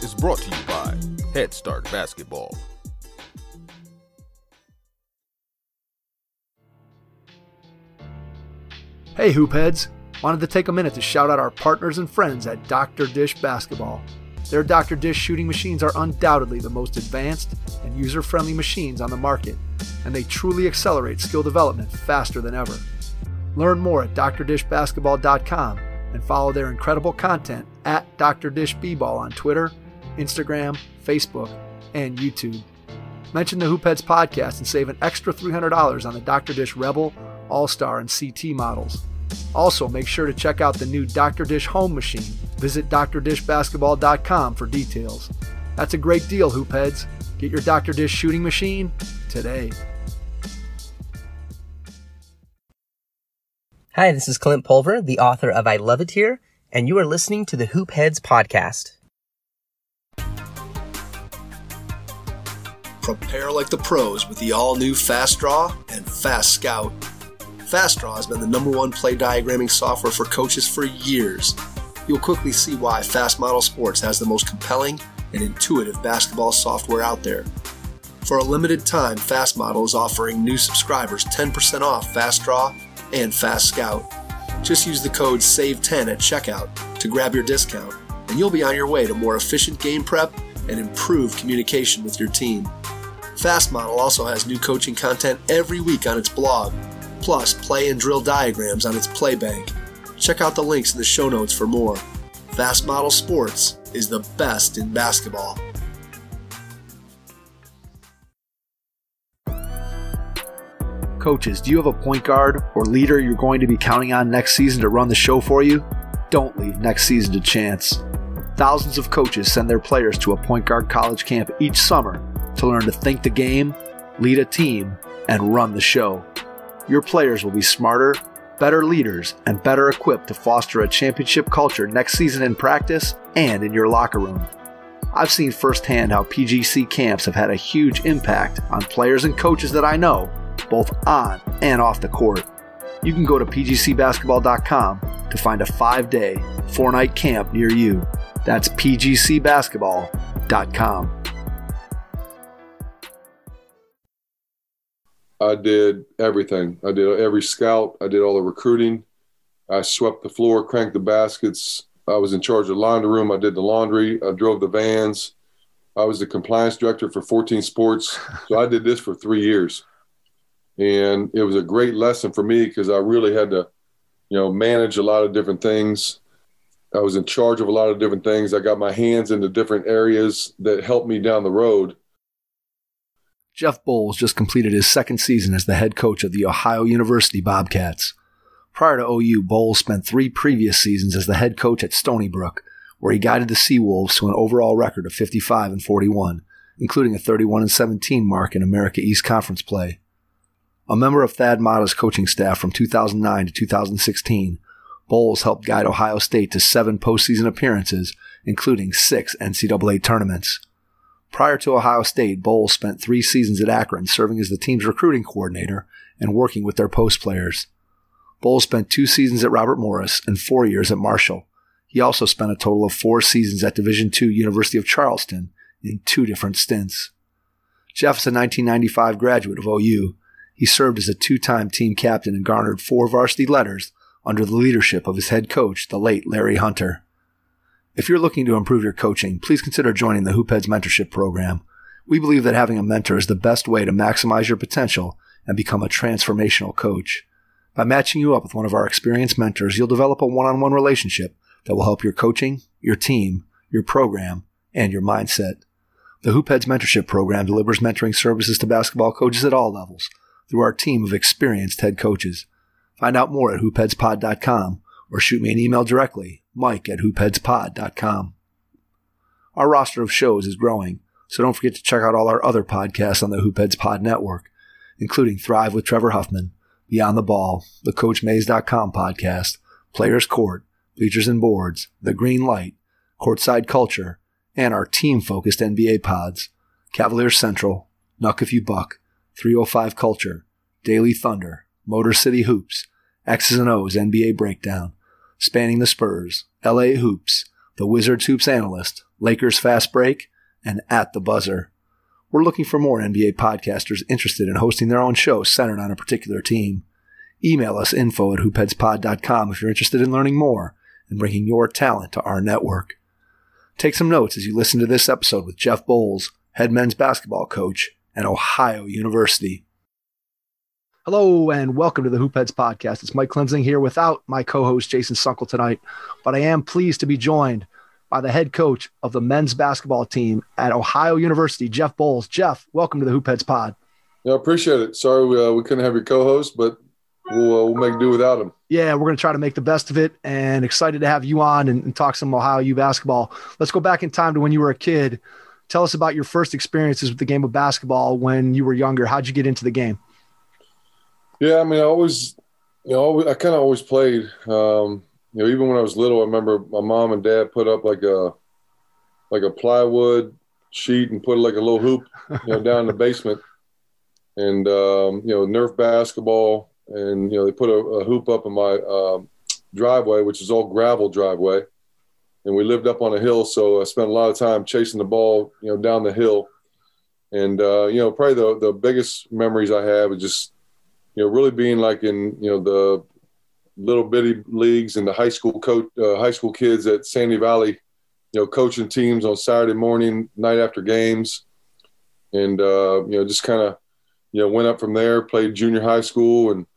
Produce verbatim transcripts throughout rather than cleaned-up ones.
is brought to you by Head Start Basketball. Hey Hoopheads! Wanted to take a minute to shout out our partners and friends at Doctor Dish Basketball. Their Doctor Dish shooting machines are undoubtedly the most advanced and user-friendly machines on the market, and they truly accelerate skill development faster than ever. Learn more at D R dish basketball dot com and follow their incredible content at D R Dish B-Ball on Twitter, Instagram, Facebook, and YouTube. Mention the Hoopheads podcast and save an extra three hundred dollars on the Doctor Dish Rebel, All-Star, and C T models. Also, make sure to check out the new Doctor Dish Home Machine. Visit D R dish basketball dot com for details. That's a great deal, Hoopheads. Get your Doctor Dish shooting machine today. Hi, this is Clint Pulver, the author of I Love It Here, and you are listening to the Hoopheads podcast. Prepare like the pros with the all-new Fast Draw and Fast Scout. Fast Draw has been the number one play diagramming software for coaches for years. You'll quickly see why Fast Model Sports has the most compelling and intuitive basketball software out there. For a limited time, Fast Model is offering new subscribers ten percent off Fast Draw and Fast Scout. Just use the code S A V E ten at checkout to grab your discount, and you'll be on your way to more efficient game prep and improved communication with your team. Fast Model also has new coaching content every week on its blog, plus play and drill diagrams on its play bank. Check out the links in the show notes for more. Fast Model Sports is the best in basketball. Coaches, do you have a point guard or leader you're going to be counting on next season to run the show for you? Don't leave next season to chance. Thousands of coaches send their players to a point guard college camp each summer to learn to think the game, lead a team, and run the show. Your players will be smarter, better leaders, and better equipped to foster a championship culture next season in practice and in your locker room. I've seen firsthand how P G C camps have had a huge impact on players and coaches that I know, both on and off the court. You can go to P G C basketball dot com to find a five-day, four-night camp near you. That's P G C basketball dot com. I did everything. I did every scout. I did all the recruiting. I swept the floor, cranked the baskets. I was in charge of the laundry room. I did the laundry. I drove the vans. I was the compliance director for fourteen Sports. So I did this for three years. And it was a great lesson for me because I really had to, you know, manage a lot of different things. I was in charge of a lot of different things. I got my hands into different areas that helped me down the road. Jeff Boals just completed his second season as the head coach of the Ohio University Bobcats. Prior to O U, Boals spent three previous seasons as the head coach at Stony Brook, where he guided the Seawolves to an overall record of fifty-five and forty-one, including a thirty-one and seventeen mark in America East Conference play. A member of Thad Matta's coaching staff from two thousand nine to two thousand sixteen, Boals helped guide Ohio State to seven postseason appearances, including six N C double A tournaments. Prior to Ohio State, Boals spent three seasons at Akron serving as the team's recruiting coordinator and working with their post players. Boals spent two seasons at Robert Morris and four years at Marshall. He also spent a total of four seasons at Division two University of Charleston in two different stints. Jeff is a nineteen ninety-five graduate of O U. He served as a two-time team captain and garnered four varsity letters under the leadership of his head coach, the late Larry Hunter. If you're looking to improve your coaching, please consider joining the Hoopheads Mentorship Program. We believe that having a mentor is the best way to maximize your potential and become a transformational coach. By matching you up with one of our experienced mentors, you'll develop a one-on-one relationship that will help your coaching, your team, your program, and your mindset. The Hoopheads Mentorship Program delivers mentoring services to basketball coaches at all levels through our team of experienced head coaches. Find out more at hoopheads pod dot com or shoot me an email directly, mike at hoopheads pod dot com. Our roster of shows is growing, so don't forget to check out all our other podcasts on the Hoopheads Pod Network, including Thrive with Trevor Huffman, Beyond the Ball, the coach maze dot com podcast, Players Court, Bleachers and Boards, The Green Light, Courtside Culture, and our team-focused N B A pods, Cavaliers Central, Nuck If You Buck, three oh five Culture, Daily Thunder, Motor City Hoops, X's and O's N B A Breakdown, Spanning the Spurs, L A Hoops, The Wizards Hoops Analyst, Lakers Fast Break, and At the Buzzer. We're looking for more N B A podcasters interested in hosting their own show centered on a particular team. Email us info at hoopheadspod dot com if you're interested in learning more and bringing your talent to our network. Take some notes as you listen to this episode with Jeff Boals, head men's basketball coach at Ohio University. Hello and welcome to the Hoopheads Podcast. It's Mike Klinzing here without my co-host Jason Sunkel tonight, but I am pleased to be joined by the head coach of the men's basketball team at Ohio University, Jeff Boals. Jeff, welcome to the Hoopheads Pod. Yeah, I appreciate it. Sorry we, uh, we couldn't have your co-host, but we'll, uh, we'll make do without him. Yeah, we're going to try to make the best of it, and excited to have you on and, and talk some Ohio U basketball. Let's go back in time to when you were a kid. Tell us about your first experiences with the game of basketball when you were younger. How'd you get into the game? Yeah, I mean, I always, you know, I kind of always played. Um, you know, even when I was little, I remember my mom and dad put up like a, like a plywood sheet and put like a little hoop, you know, down in the basement, and um, you know, Nerf basketball, and you know, they put a, a hoop up in my uh, driveway, which is all gravel driveway, and we lived up on a hill, so I spent a lot of time chasing the ball, you know, down the hill, and uh, you know, probably the the biggest memories I have is just, you know, really being like in, you know, the little bitty leagues and the high school coach, uh, high school kids at Sandy Valley, you know, coaching teams on Saturday morning, night after games. And, uh, you know, just kind of, you know, went up from there, played junior high school. And,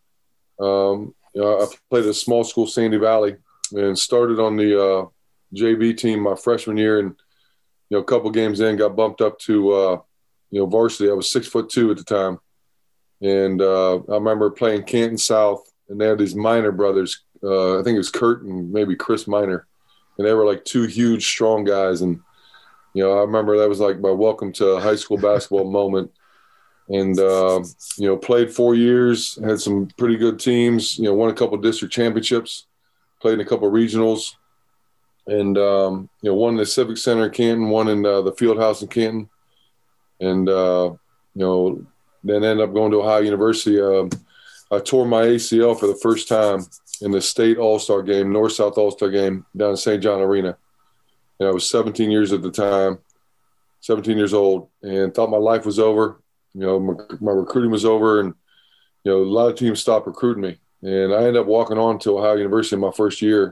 um, you know, I played at a small school, Sandy Valley, and started on the uh, J V team my freshman year. And, you know, a couple games in, got bumped up to, uh, you know, varsity. I was six foot two at the time. And uh, I remember playing Canton South, and they had these Minor brothers. Uh, I think it was Kurt and maybe Chris Minor. And they were like two huge, strong guys. And, you know, I remember that was like my welcome to high school basketball moment. And, uh, you know, played four years, had some pretty good teams, you know, won a couple of district championships, played in a couple of regionals. And, um, you know, one in the Civic Center in Canton, one in uh, the Field House in Canton. And, uh, you know, then ended up going to Ohio University. Um, I tore my A C L for the first time in the state all-star game, North-South all-star game down in Saint John Arena. And I was seventeen years at the time, seventeen years old, and thought my life was over. You know, my, my recruiting was over, and, you know, a lot of teams stopped recruiting me. And I ended up walking on to Ohio University in my first year.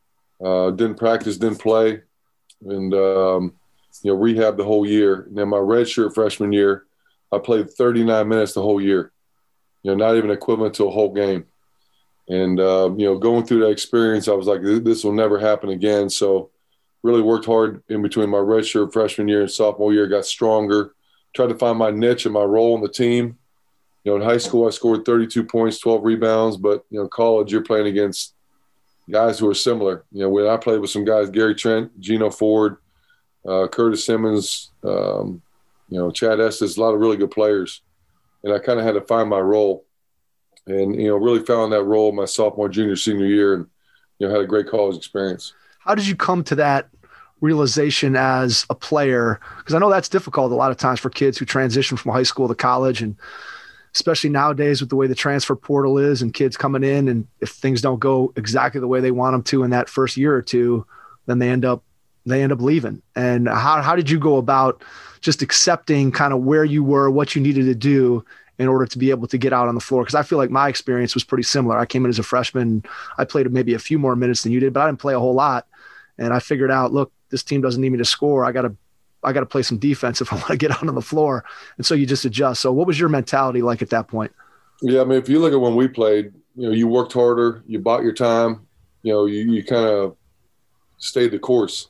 Uh, didn't practice, didn't play, and, um, you know, rehab the whole year. And then my redshirt freshman year, I played thirty-nine minutes the whole year, you know, not even equivalent to a whole game. And, uh, you know, going through that experience, I was like, this will never happen again. So really worked hard in between my redshirt freshman year and sophomore year, got stronger, tried to find my niche and my role on the team. You know, in high school, I scored thirty-two points, twelve rebounds, but, you know, college, you're playing against guys who are similar. You know, when I played with some guys, Gary Trent, Gino Ford, uh, Curtis Simmons, um, you know, Chad Estes, a lot of really good players. And I kind of had to find my role, and, you know, really found that role my sophomore, junior, senior year, and, you know, had a great college experience. How did you come to that realization as a player? Because I know that's difficult a lot of times for kids who transition from high school to college, and especially nowadays with the way the transfer portal is and kids coming in, and if things don't go exactly the way they want them to in that first year or two, then they end up they end up leaving. And how how did you go about just accepting kind of where you were, what you needed to do in order to be able to get out on the floor? Because I feel like my experience was pretty similar. I came in as a freshman. I played maybe a few more minutes than you did, but I didn't play a whole lot. And I figured out, look, this team doesn't need me to score. I got to I got to play some defense if I want to get out on the floor. And so you just adjust. So what was your mentality like at that point? Yeah, I mean, if you look at when we played, you know, you worked harder, you bought your time, you know, you, you kind of stayed the course.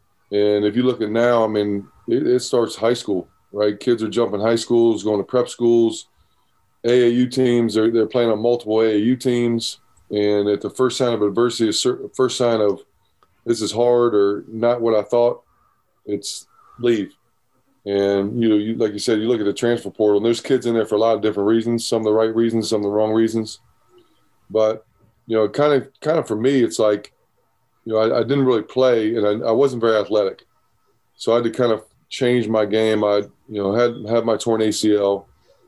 And if you look at now, I mean, it, it starts high school, right? Kids are jumping high schools, going to prep schools, A A U teams. They're, they're playing on multiple A A U teams. And at the first sign of adversity, the first sign of this is hard or not what I thought, it's leave. And, you know, you, like you said, you look at the transfer portal, and there's kids in there for a lot of different reasons, some of the right reasons, some of the wrong reasons. But, you know, kind of kind of for me, it's like, you know, I, I didn't really play, and I, I wasn't very athletic. So I had to kind of change my game. I, you know, had, had my torn A C L.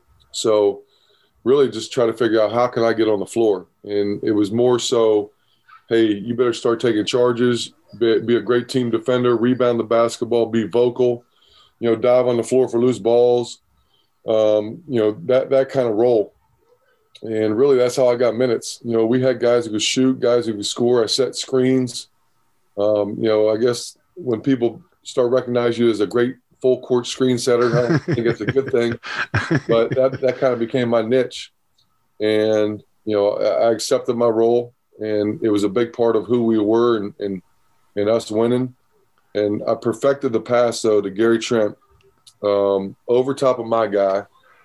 So really just try to figure out how can I get on the floor. And it was more so, hey, you better start taking charges. be, be a great team defender, rebound the basketball, be vocal, you know, dive on the floor for loose balls, um, you know, that, that kind of role. And really that's how I got minutes. You know, we had guys who could shoot, guys who could score. I set screens. Um, you know, I guess when people start recognizing you as a great full court screen setter, I think it's a good thing, but that, that kind of became my niche. And, you know, I accepted my role, and it was a big part of who we were and, and, and us winning. And I perfected the pass, though, to Gary Trent, um, over top of my guy,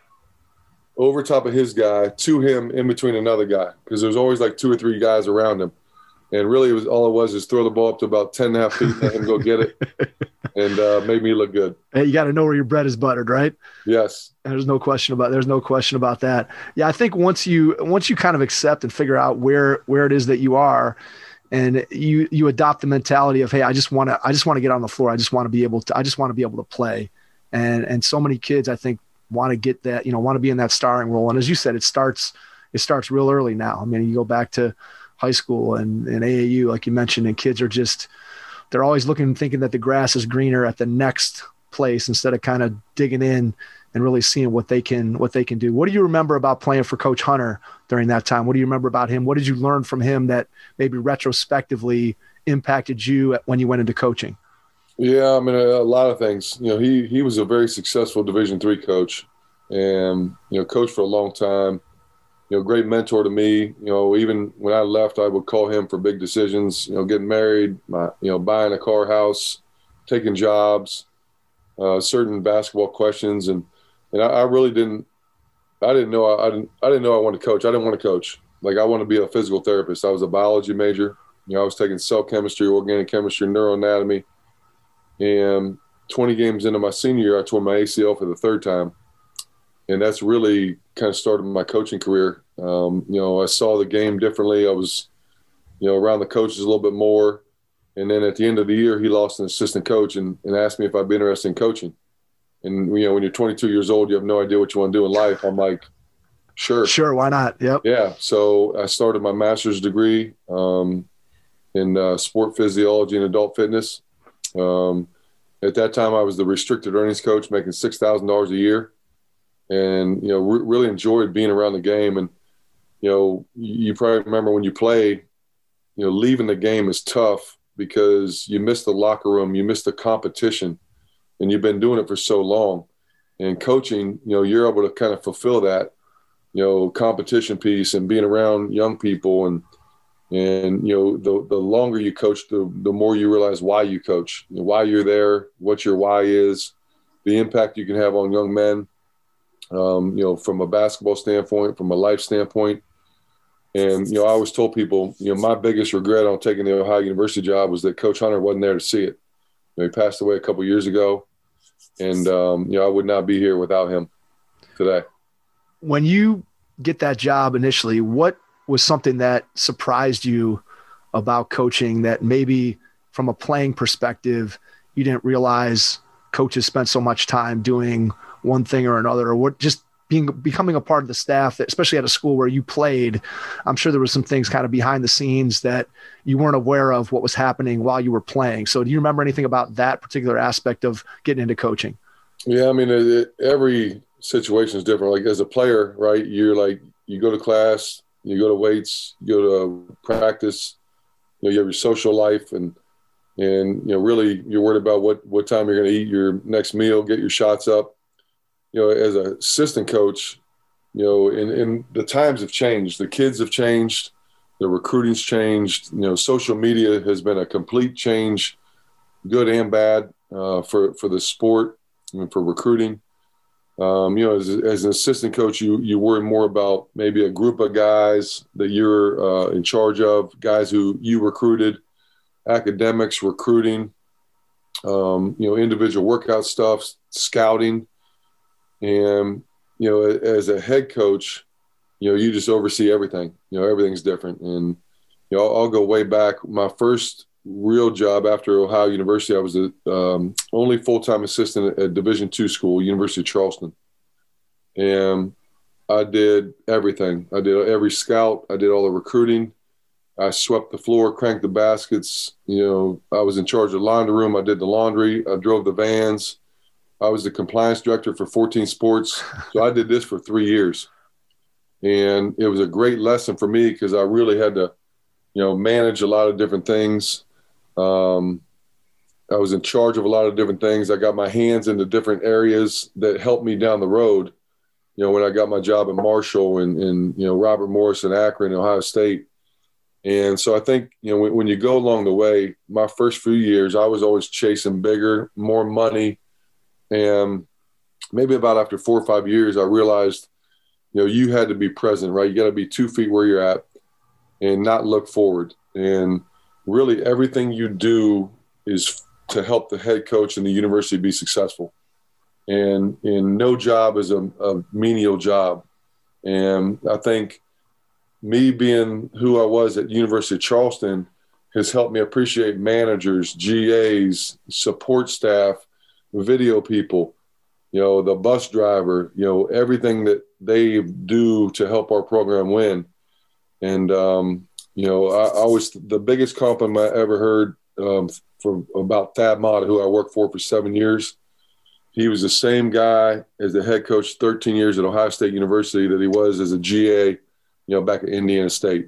over top of his guy, to him, in between another guy, because there's always like two or three guys around him. And really, it was all it was is throw the ball up to about ten and a half feet and let him go get it, and uh, made me look good. Hey, you got to know where your bread is buttered, right? Yes. There's no question about there's no question about that. Yeah, I think once you once you kind of accept and figure out where where it is that you are, and you you adopt the mentality of, hey, I just want to I just want to get on the floor. I just want to be able to I just want to be able to play. And and so many kids, I think, want to get that, you know, want to be in that starring role. And as you said, it starts it starts real early now. I mean, you go back to high school and, and A A U, like you mentioned, and kids are just, they're always looking, thinking that the grass is greener at the next place instead of kind of digging in and really seeing what they can, what they can do. What do you remember about playing for Coach Hunter during that time? What do you remember about him? What did you learn from him that maybe retrospectively impacted you when you went into coaching? Yeah, I mean, a, a lot of things. You know, he he was a very successful Division three coach, and you know, coached for a long time. You know, great mentor to me. You know, even when I left, I would call him for big decisions. You know, getting married, my, you know, buying a car, house, taking jobs, uh, certain basketball questions, and and I, I really didn't. I didn't know. I, I didn't. I didn't know I wanted to coach. I didn't want to coach. Like, I wanted to be a physical therapist. I was a biology major. You know, I was taking cell chemistry, organic chemistry, neuroanatomy, and twenty games into my senior year, I tore my A C L for the third time. And that's really kind of started my coaching career. Um, you know, I saw the game differently. I was, you know, around the coaches a little bit more. And then at the end of the year, he lost an assistant coach and, and asked me if I'd be interested in coaching. And, you know, when you're twenty-two years old, you have no idea what you want to do in life. I'm like, sure. Sure, why not? Yep. Yeah. So I started my master's degree um, in uh, sport physiology and adult fitness. Um, at that time, I was the restricted earnings coach, making six thousand dollars a year. And, you know, re- really enjoyed being around the game. And, you know, you probably remember when you play, you know, leaving the game is tough because you miss the locker room, you miss the competition, and you've been doing it for so long. And coaching, you know, you're able to kind of fulfill that, you know, competition piece and being around young people. And, and you know, the, the longer you coach, the, the more you realize why you coach, you know, why you're there, what your why is, the impact you can have on young men. Um, you know, from a basketball standpoint, from a life standpoint. And, you know, I always told people, you know, my biggest regret on taking the Ohio University job was that Coach Hunter wasn't there to see it. You know, he passed away a couple years ago, and, um, you know, I would not be here without him today. When you get that job initially, what was something that surprised you about coaching that maybe from a playing perspective, you didn't realize coaches spent so much time doing one thing or another, or what, just being, becoming a part of the staff, that, especially at a school where you played? I'm sure there was some things kind of behind the scenes that you weren't aware of what was happening while you were playing. So do you remember anything about that particular aspect of getting into coaching? Yeah. I mean, it, it, every situation is different. Like as a player, right, you're like, you go to class, you go to weights, you go to practice, you know, you have your social life, and, and, you know, really you're worried about what, what time you're going to eat your next meal, get your shots up. You know, as an assistant coach, you know, and, and the times have changed. The kids have changed. The recruiting's changed. You know, social media has been a complete change, good and bad, uh, for, for the sport and for recruiting. Um, you know, as, as an assistant coach, you, you worry more about maybe a group of guys that you're uh, in charge of, guys who you recruited, academics, recruiting, um, you know, individual workout stuff, scouting. And, you know, as a head coach, you know, you just oversee everything. You know, everything's different. And, you know, I'll, I'll go way back. My first real job after Ohio University, I was the um, only full-time assistant at Division two school, University of Charleston. And I did everything. I did every scout. I did all the recruiting. I swept the floor, cranked the baskets. You know, I was in charge of the laundry room. I did the laundry. I drove the vans. I was the compliance director for fourteen Sports. So I did this for three years. And it was a great lesson for me because I really had to, you know, manage a lot of different things. Um, I was in charge of a lot of different things. I got my hands into different areas that helped me down the road. You know, when I got my job at Marshall and, and you know, Robert Morris and Akron, Ohio State. And so I think, you know, when, when you go along the way, my first few years, I was always chasing bigger, more money. And maybe about after four or five years, I realized, you know, you had to be present, right? You got to be two feet where you're at and not look forward. And really everything you do is to help the head coach and the university be successful. And, and no job is a, a menial job. And I think me being who I was at University of Charleston has helped me appreciate managers, G As, support staff, video people, you know, the bus driver, you know, everything that they do to help our program win. And, um, you know, I, I was the biggest compliment I ever heard um, from about Thad Matta, who I worked for for seven years. He was the same guy as the head coach thirteen years at Ohio State University that he was as a G A, you know, back at Indiana State.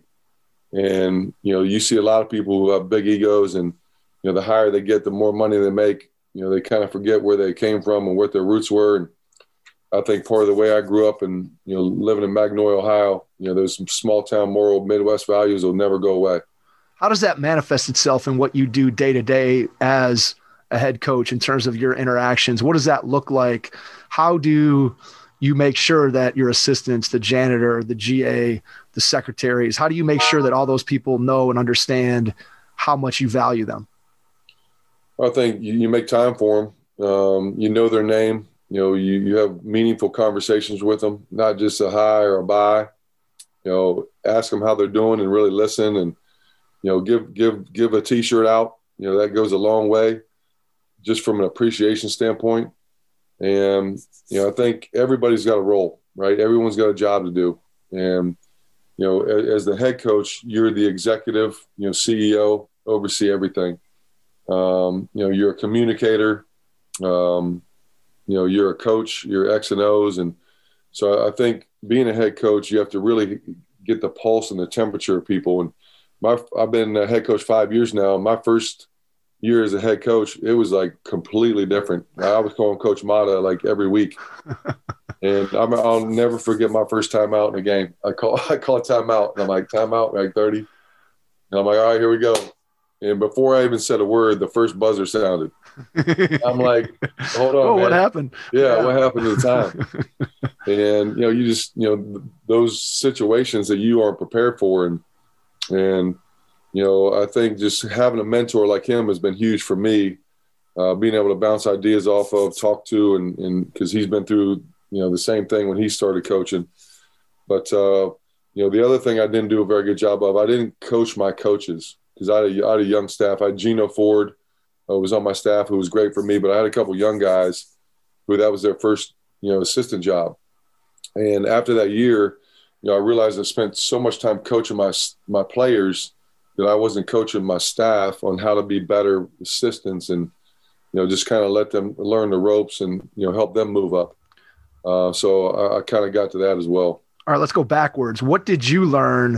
And, you know, you see a lot of people who have big egos and, you know, the higher they get, the more money they make. You know, they kind of forget where they came from and what their roots were. And I think part of the way I grew up and, you know, living in Magnolia, Ohio, you know, those small town moral Midwest values will never go away. How does that manifest itself in what you do day to day as a head coach in terms of your interactions? What does that look like? How do you make sure that your assistants, the janitor, the G A, the secretaries, how do you make sure that all those people know and understand how much you value them? I think you, you make time for them. Um, you know their name. You know, you, you have meaningful conversations with them, not just a hi or a bye. You know, ask them how they're doing and really listen and, you know, give give give a T-shirt out. You know, that goes a long way just from an appreciation standpoint. And, you know, I think everybody's got a role, right? Everyone's got a job to do. And, you know, as, as the head coach, you're the executive, you know, C E O, oversee everything. Um, you know, you're a communicator, um, you know, you're a coach, you're X and O's. And so I think being a head coach, you have to really get the pulse and the temperature of people. And my, I've been a head coach five years now. My first year as a head coach, it was like completely different. I was calling Coach Matta like every week. And I'm, I'll never forget my first time out in a game. I call, I call it time out. And I'm like, time out, like thirty. And I'm like, all right, here we go. And before I even said a word, the first buzzer sounded. I'm like, hold on, oh, man. What happened? Yeah, yeah, what happened to the time? And, you know, you just, you know, those situations that you aren't prepared for. And, and you know, I think just having a mentor like him has been huge for me, uh, being able to bounce ideas off of, talk to, and and because he's been through, you know, the same thing when he started coaching. But, uh, you know, the other thing I didn't do a very good job of, I didn't coach my coaches. Because I, I had a young staff. I had Gino Ford who uh, was on my staff, who was great for me. But I had a couple young guys who that was their first, you know, assistant job. And after that year, you know, I realized I spent so much time coaching my my players that I wasn't coaching my staff on how to be better assistants and, you know, just kind of let them learn the ropes and, you know, help them move up. Uh, so I, I kind of got to that as well. All right, let's go backwards. What did you learn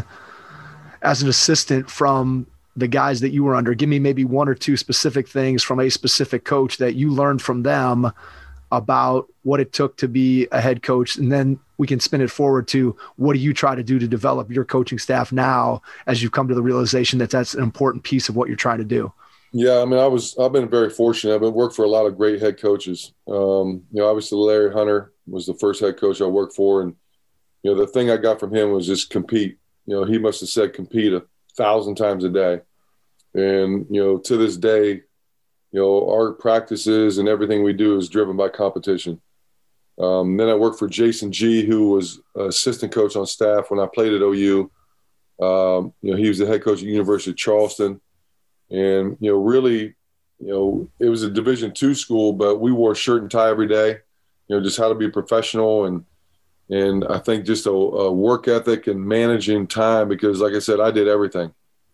as an assistant from the guys that you were under? Give me maybe one or two specific things from a specific coach that you learned from them about what it took to be a head coach. And then we can spin it forward to what do you try to do to develop your coaching staff now as you've come to the realization that that's an important piece of what you're trying to do? Yeah, I mean, I was, I've been very fortunate. I've been worked for a lot of great head coaches. Um, you know, obviously Larry Hunter was the first head coach I worked for. And, you know, the thing I got from him was just compete. You know, he must have said compete a thousand times a day. And, you know, to this day, you know, our practices and everything we do is driven by competition. Um, then I worked for Jason G, who was assistant coach on staff when I played at O U. Um, you know, he was the head coach at University of Charleston. And, you know, really, you know, it was a Division two school, but we wore shirt and tie every day, you know, just how to be professional. And, and I think just a, a work ethic and managing time, because like I said, I did everything.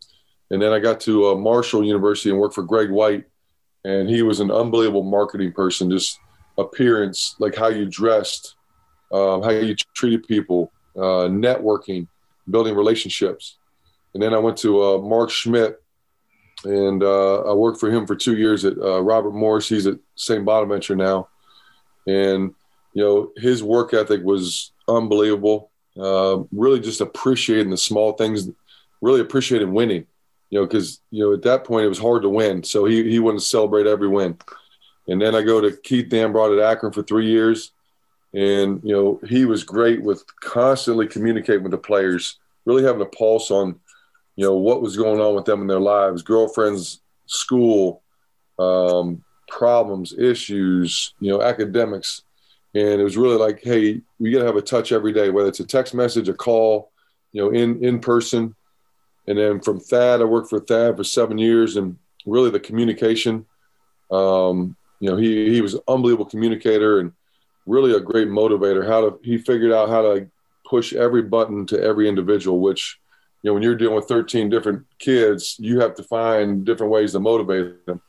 And then I got to uh, Marshall University and worked for Greg White, and he was an unbelievable marketing person, just appearance, like how you dressed, um, how you treated people, uh, networking, building relationships. And then I went to uh, Mark Schmidt, and uh, I worked for him for two years at uh, Robert Morris. He's at Saint Bonaventure now. And, you know, his work ethic was unbelievable. Uh, really just appreciating the small things, really appreciating winning, you know, because, you know, at that point it was hard to win. So he, he wanted to celebrate every win. And then I go to Keith Dambrot at Akron for three years. And, you know, he was great with constantly communicating with the players, really having a pulse on, you know, what was going on with them in their lives, girlfriends, school, um, problems, issues, you know, academics. And it was really like, hey, we got to have a touch every day, whether it's a text message, a call, you know, in, in person. And then from Thad, I worked for Thad for seven years and really the communication, um, you know, he, he was an unbelievable communicator and really a great motivator. How to, he figured out how to push every button to every individual, which, you know, when you're dealing with thirteen different kids, you have to find different ways to motivate them.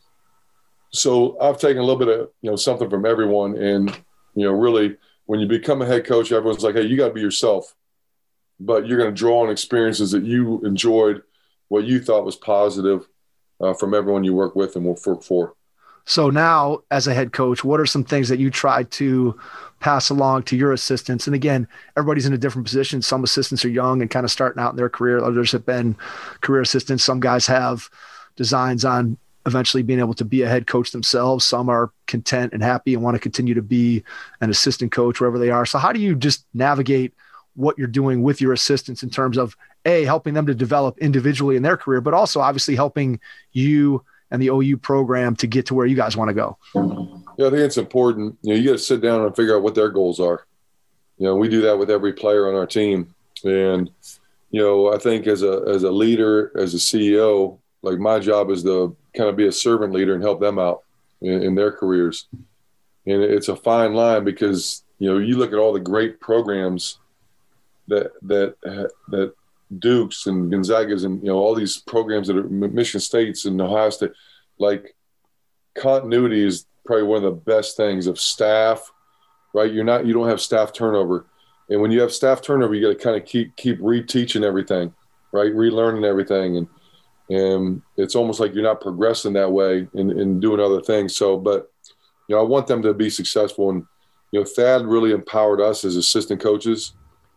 So I've taken a little bit of, you know, something from everyone. And, you know, really when you become a head coach, everyone's like, hey, you got to be yourself, but you're going to draw on experiences that you enjoyed, what you thought was positive uh, from everyone you work with and will work for. So now as a head coach, what are some things that you try to pass along to your assistants? And again, everybody's in a different position. Some assistants are young and kind of starting out in their career. Others have been career assistants. Some guys have designs on eventually being able to be a head coach themselves. Some are content and happy and want to continue to be an assistant coach wherever they are. So how do you just navigate what you're doing with your assistants in terms of A, helping them to develop individually in their career, but also obviously helping you and the O U program to get to where you guys want to go? Yeah, I think it's important. You know, you got to sit down and figure out what their goals are. You know, we do that with every player on our team. And, you know, I think as a, as a leader, as a C E O, like my job is to kind of be a servant leader and help them out in, in their careers. And it's a fine line because, you know, you look at all the great programs that, that, that Dukes and Gonzagas and, you know, all these programs that are Michigan States and Ohio State, like continuity is probably one of the best things of staff, right? You're not, you don't have staff turnover. And when you have staff turnover, you got to kind of keep, keep reteaching everything, right? Relearning everything. And, and it's almost like you're not progressing that way in, in doing other things. So, but, you know, I want them to be successful. And, you know, Thad really empowered us as assistant coaches.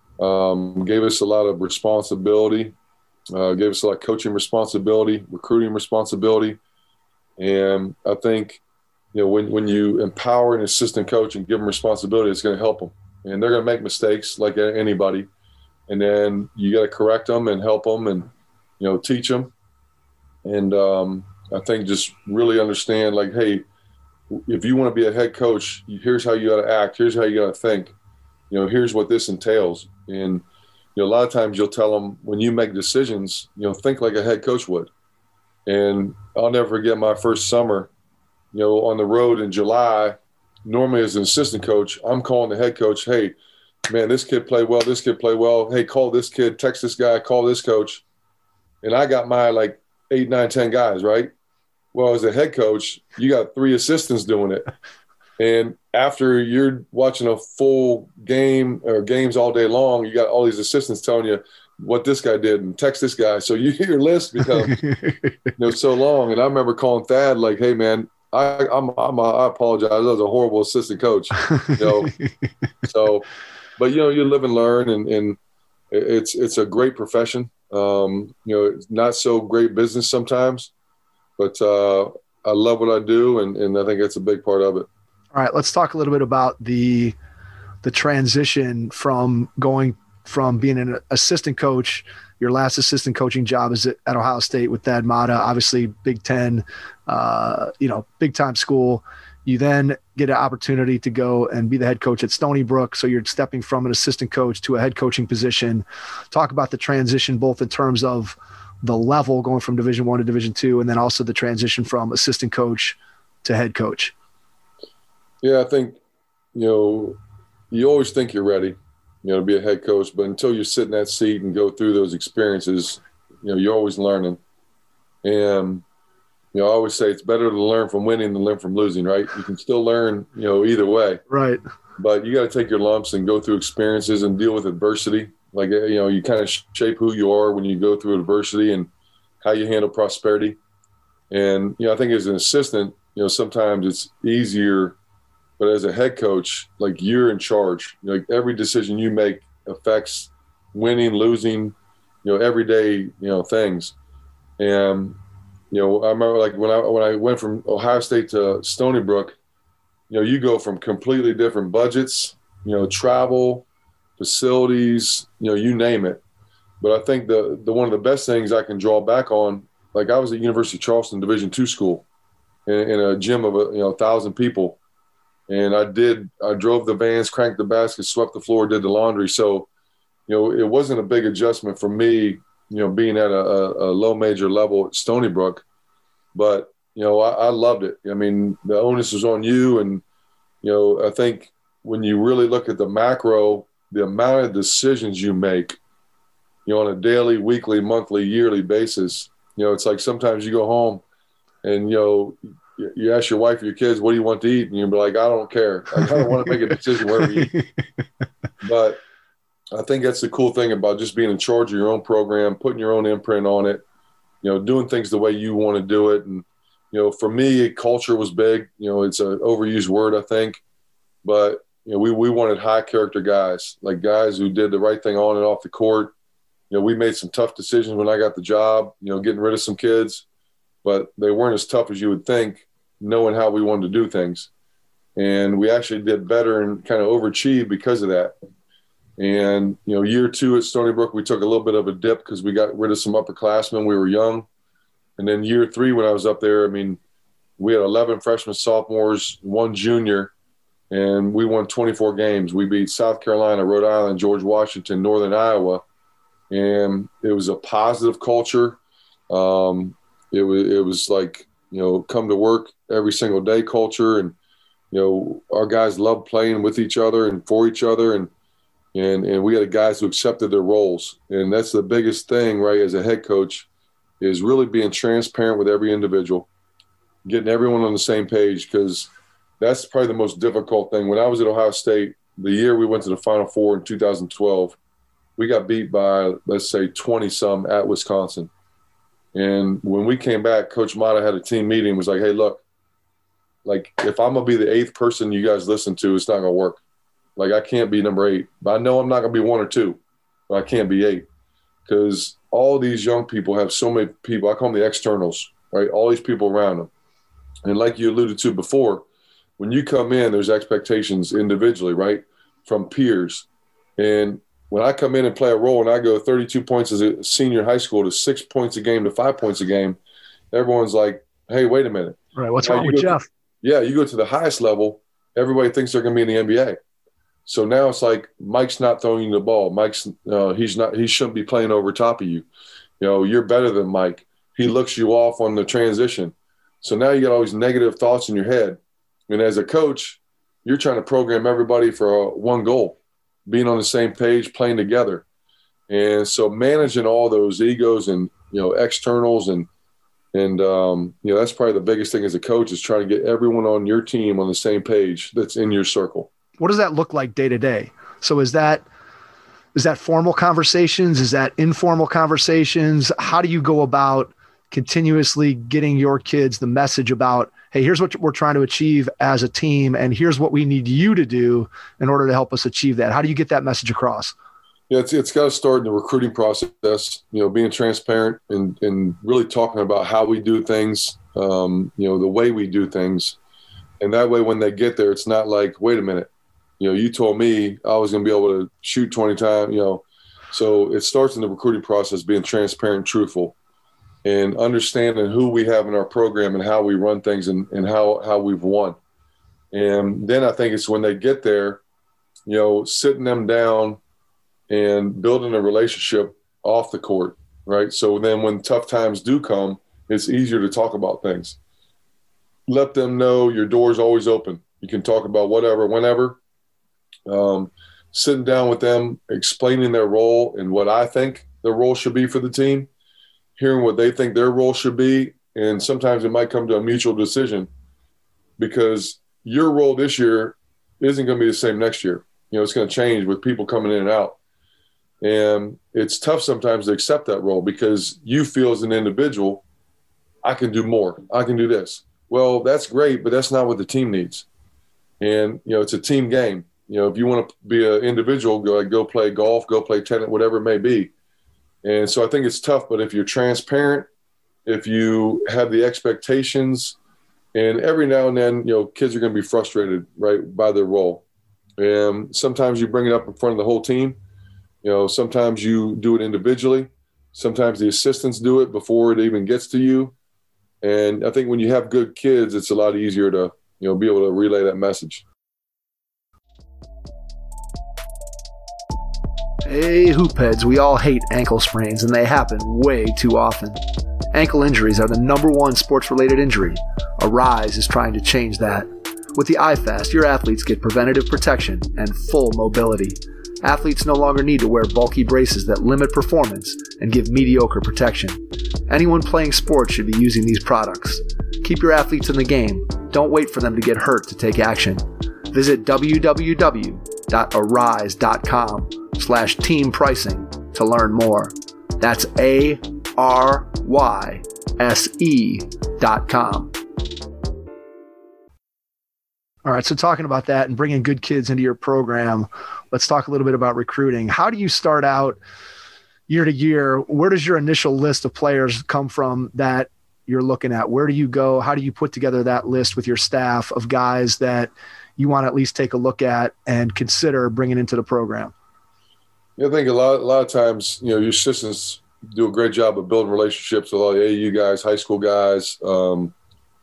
Um, gave us a lot of responsibility, uh, gave us a lot of coaching responsibility, recruiting responsibility. And I think, you know, when, when you empower an assistant coach and give them responsibility, it's going to help them. And they're going to make mistakes like anybody. And then you got to correct them and help them and, you know, teach them. And um, I think just really understand, like, hey, if you want to be a head coach, here's how you got to act. Here's how you got to think. You know, here's what this entails. And, you know, a lot of times you'll tell them when you make decisions, you know, think like a head coach would. And I'll never forget my first summer, you know, on the road in July. Normally as an assistant coach, I'm calling the head coach, hey, man, this kid played well, this kid played well. Hey, call this kid, text this guy, call this coach. And I got my like eight, nine, ten guys, right? Well, as a head coach, you got three assistants doing it. And after you're watching a full game or games all day long, you got all these assistants telling you what this guy did and text this guy. So you, your list becomes you know, so long. And I remember calling Thad like, hey, man, I, I'm, I'm, I apologize. I was a horrible assistant coach. You know? So, but, you know, you live and learn, and, and it's it's a great profession. Um, you know, it's not so great business sometimes, but uh, I love what I do, and, and I think that's a big part of it. All right, let's talk a little bit about the the transition from going from being an assistant coach. Your last assistant coaching job is at Ohio State with Thad Matta, obviously Big Ten, uh, you know, big time school. You then get an opportunity to go and be the head coach at Stony Brook. So you're stepping from an assistant coach to a head coaching position. Talk about the transition, both in terms of the level going from Division One to Division Two, and then also the transition from assistant coach to head coach. Yeah, I think, you know, you always think you're ready, you know, to be a head coach, but until you sit in that seat and go through those experiences, you know, you're always learning. And, you know, I always say it's better to learn from winning than learn from losing, right? You can still learn, you know, either way. Right. But you got to take your lumps and go through experiences and deal with adversity. Like, you know, you kind of shape who you are when you go through adversity and how you handle prosperity. And, you know, I think as an assistant, you know, sometimes it's easier, but as a head coach, like, you're in charge. Like, every decision you make affects winning, losing, you know, everyday, you know, things. And, you know, I remember, like, when I when I went from Ohio State to Stony Brook, you know, you go from completely different budgets, you know, travel, facilities, you know, you name it. But I think the the one of the best things I can draw back on, like, I was at University of Charleston Division two school in, in a gym of, a, you know, a thousand people. And I did, I drove the vans, cranked the baskets, swept the floor, did the laundry. So, you know, it wasn't a big adjustment for me, you know, being at a, a, a low major level at Stony Brook. But, you know, I, I loved it. I mean, the onus was on you. And, you know, I think when you really look at the macro, the amount of decisions you make, you know, on a daily, weekly, monthly, yearly basis, you know, it's like sometimes you go home and, you know, you ask your wife or your kids, what do you want to eat? And you'll be like, I don't care. I don't want to make a decision where we eat. But I think that's the cool thing about just being in charge of your own program, putting your own imprint on it, you know, doing things the way you want to do it. And, you know, for me, culture was big. You know, it's an overused word, I think. But, you know, we, we wanted high character guys, like guys who did the right thing on and off the court. You know, we made some tough decisions when I got the job, you know, getting rid of some kids, but they weren't as tough as you would think, knowing how we wanted to do things. And we actually did better and kind of overachieved because of that. And, you know, year two at Stony Brook, we took a little bit of a dip because we got rid of some upperclassmen. We were young. And then year three, when I was up there, I mean, we had eleven freshmen, sophomores, one junior, and we won twenty-four games. We beat South Carolina, Rhode Island, George Washington, Northern Iowa. And it was a positive culture. Um, it was, it was like, you know, come to work every single day culture. And, you know, our guys loved playing with each other and for each other. And, and, and we had guys who accepted their roles. And that's the biggest thing, right, as a head coach, is really being transparent with every individual, getting everyone on the same page, because that's probably the most difficult thing. When I was at Ohio State, the year we went to the Final Four in two thousand twelve, we got beat by, let's say, twenty-some at Wisconsin. And when we came back, Coach Mata had a team meeting, was like, hey, look, like, if I'm going to be the eighth person you guys listen to, it's not going to work. Like, I can't be number eight. But I know I'm not going to be one or two, but I can't be eight. Because all these young people have so many people. I call them the externals, right? All these people around them. And like you alluded to before, when you come in, there's expectations individually, right, from peers. And when I come in and play a role and I go thirty-two points as a senior in high school to six points a game to five points a game, everyone's like, hey, wait a minute. Right, what's now wrong with Jeff? To, yeah, you go to the highest level, everybody thinks they're going to be in the N B A. So now it's like Mike's not throwing you the ball. Mike's uh, he's not he shouldn't be playing over top of you. You know, you're better than Mike. He looks you off on the transition. So now you got all these negative thoughts in your head. And as a coach, you're trying to program everybody for uh, one goal, being on the same page, playing together. And so managing all those egos and, you know, externals and, and um, you know, that's probably the biggest thing as a coach, is trying to get everyone on your team on the same page that's in your circle. What does that look like day to day? So is that, is that formal conversations? Is that informal conversations? How do you go about continuously getting your kids the message about, hey, here's what we're trying to achieve as a team, and here's what we need you to do in order to help us achieve that? How do you get that message across? Yeah, it's it's got to start in the recruiting process, you know, being transparent and, and really talking about how we do things, um, you know, the way we do things. And that way, when they get there, it's not like, wait a minute, you know, you told me I was going to be able to shoot twenty times, you know. So it starts in the recruiting process, being transparent and truthful, and understanding who we have in our program and how we run things and, and how, how we've won. And then I think it's when they get there, you know, sitting them down and building a relationship off the court, right? So then when tough times do come, it's easier to talk about things. Let them know your door's always open. You can talk about whatever, whenever. Um, sitting down with them, explaining their role and what I think their role should be for the team. hearing what they think their role should be. And sometimes it might come to a mutual decision because your role this year isn't going to be the same next year. You know, it's going to change with people coming in and out. And it's tough sometimes to accept that role because you feel as an individual, I can do more. I can do this. Well, that's great, but that's not what the team needs. And, you know, it's a team game. You know, if you want to be an individual, go go play golf, go play tennis, whatever it may be. And so I think it's tough, but if you're transparent, if you have the expectations, and every now and then, you know, kids are going to be frustrated, right, by their role. And sometimes you bring it up in front of the whole team. You know, sometimes you do it individually. Sometimes the assistants do it before it even gets to you. And I think when you have good kids, it's a lot easier to, you know, be able to relay that message. Hey, hoopheads, we all hate ankle sprains, and they happen way too often. Ankle injuries are the number one sports-related injury. Arise is trying to change that. With the iFast, your athletes get preventative protection and full mobility. Athletes no longer need to wear bulky braces that limit performance and give mediocre protection. Anyone playing sports should be using these products. Keep your athletes in the game. Don't wait for them to get hurt to take action. Visit www.arise.com slash team pricing to learn more. That's A R Y S E dot com. All right, so talking about that and bringing good kids into your program, let's talk a little bit about recruiting. How do you start out year to year? Where does your initial list of players come from that you're looking at? Where do you go? How do you put together that list with your staff of guys that you want to at least take a look at and consider bringing into the program? Yeah, I think a lot, a lot of times, you know, your assistants do a great job of building relationships with all the A A U guys, high school guys. Um,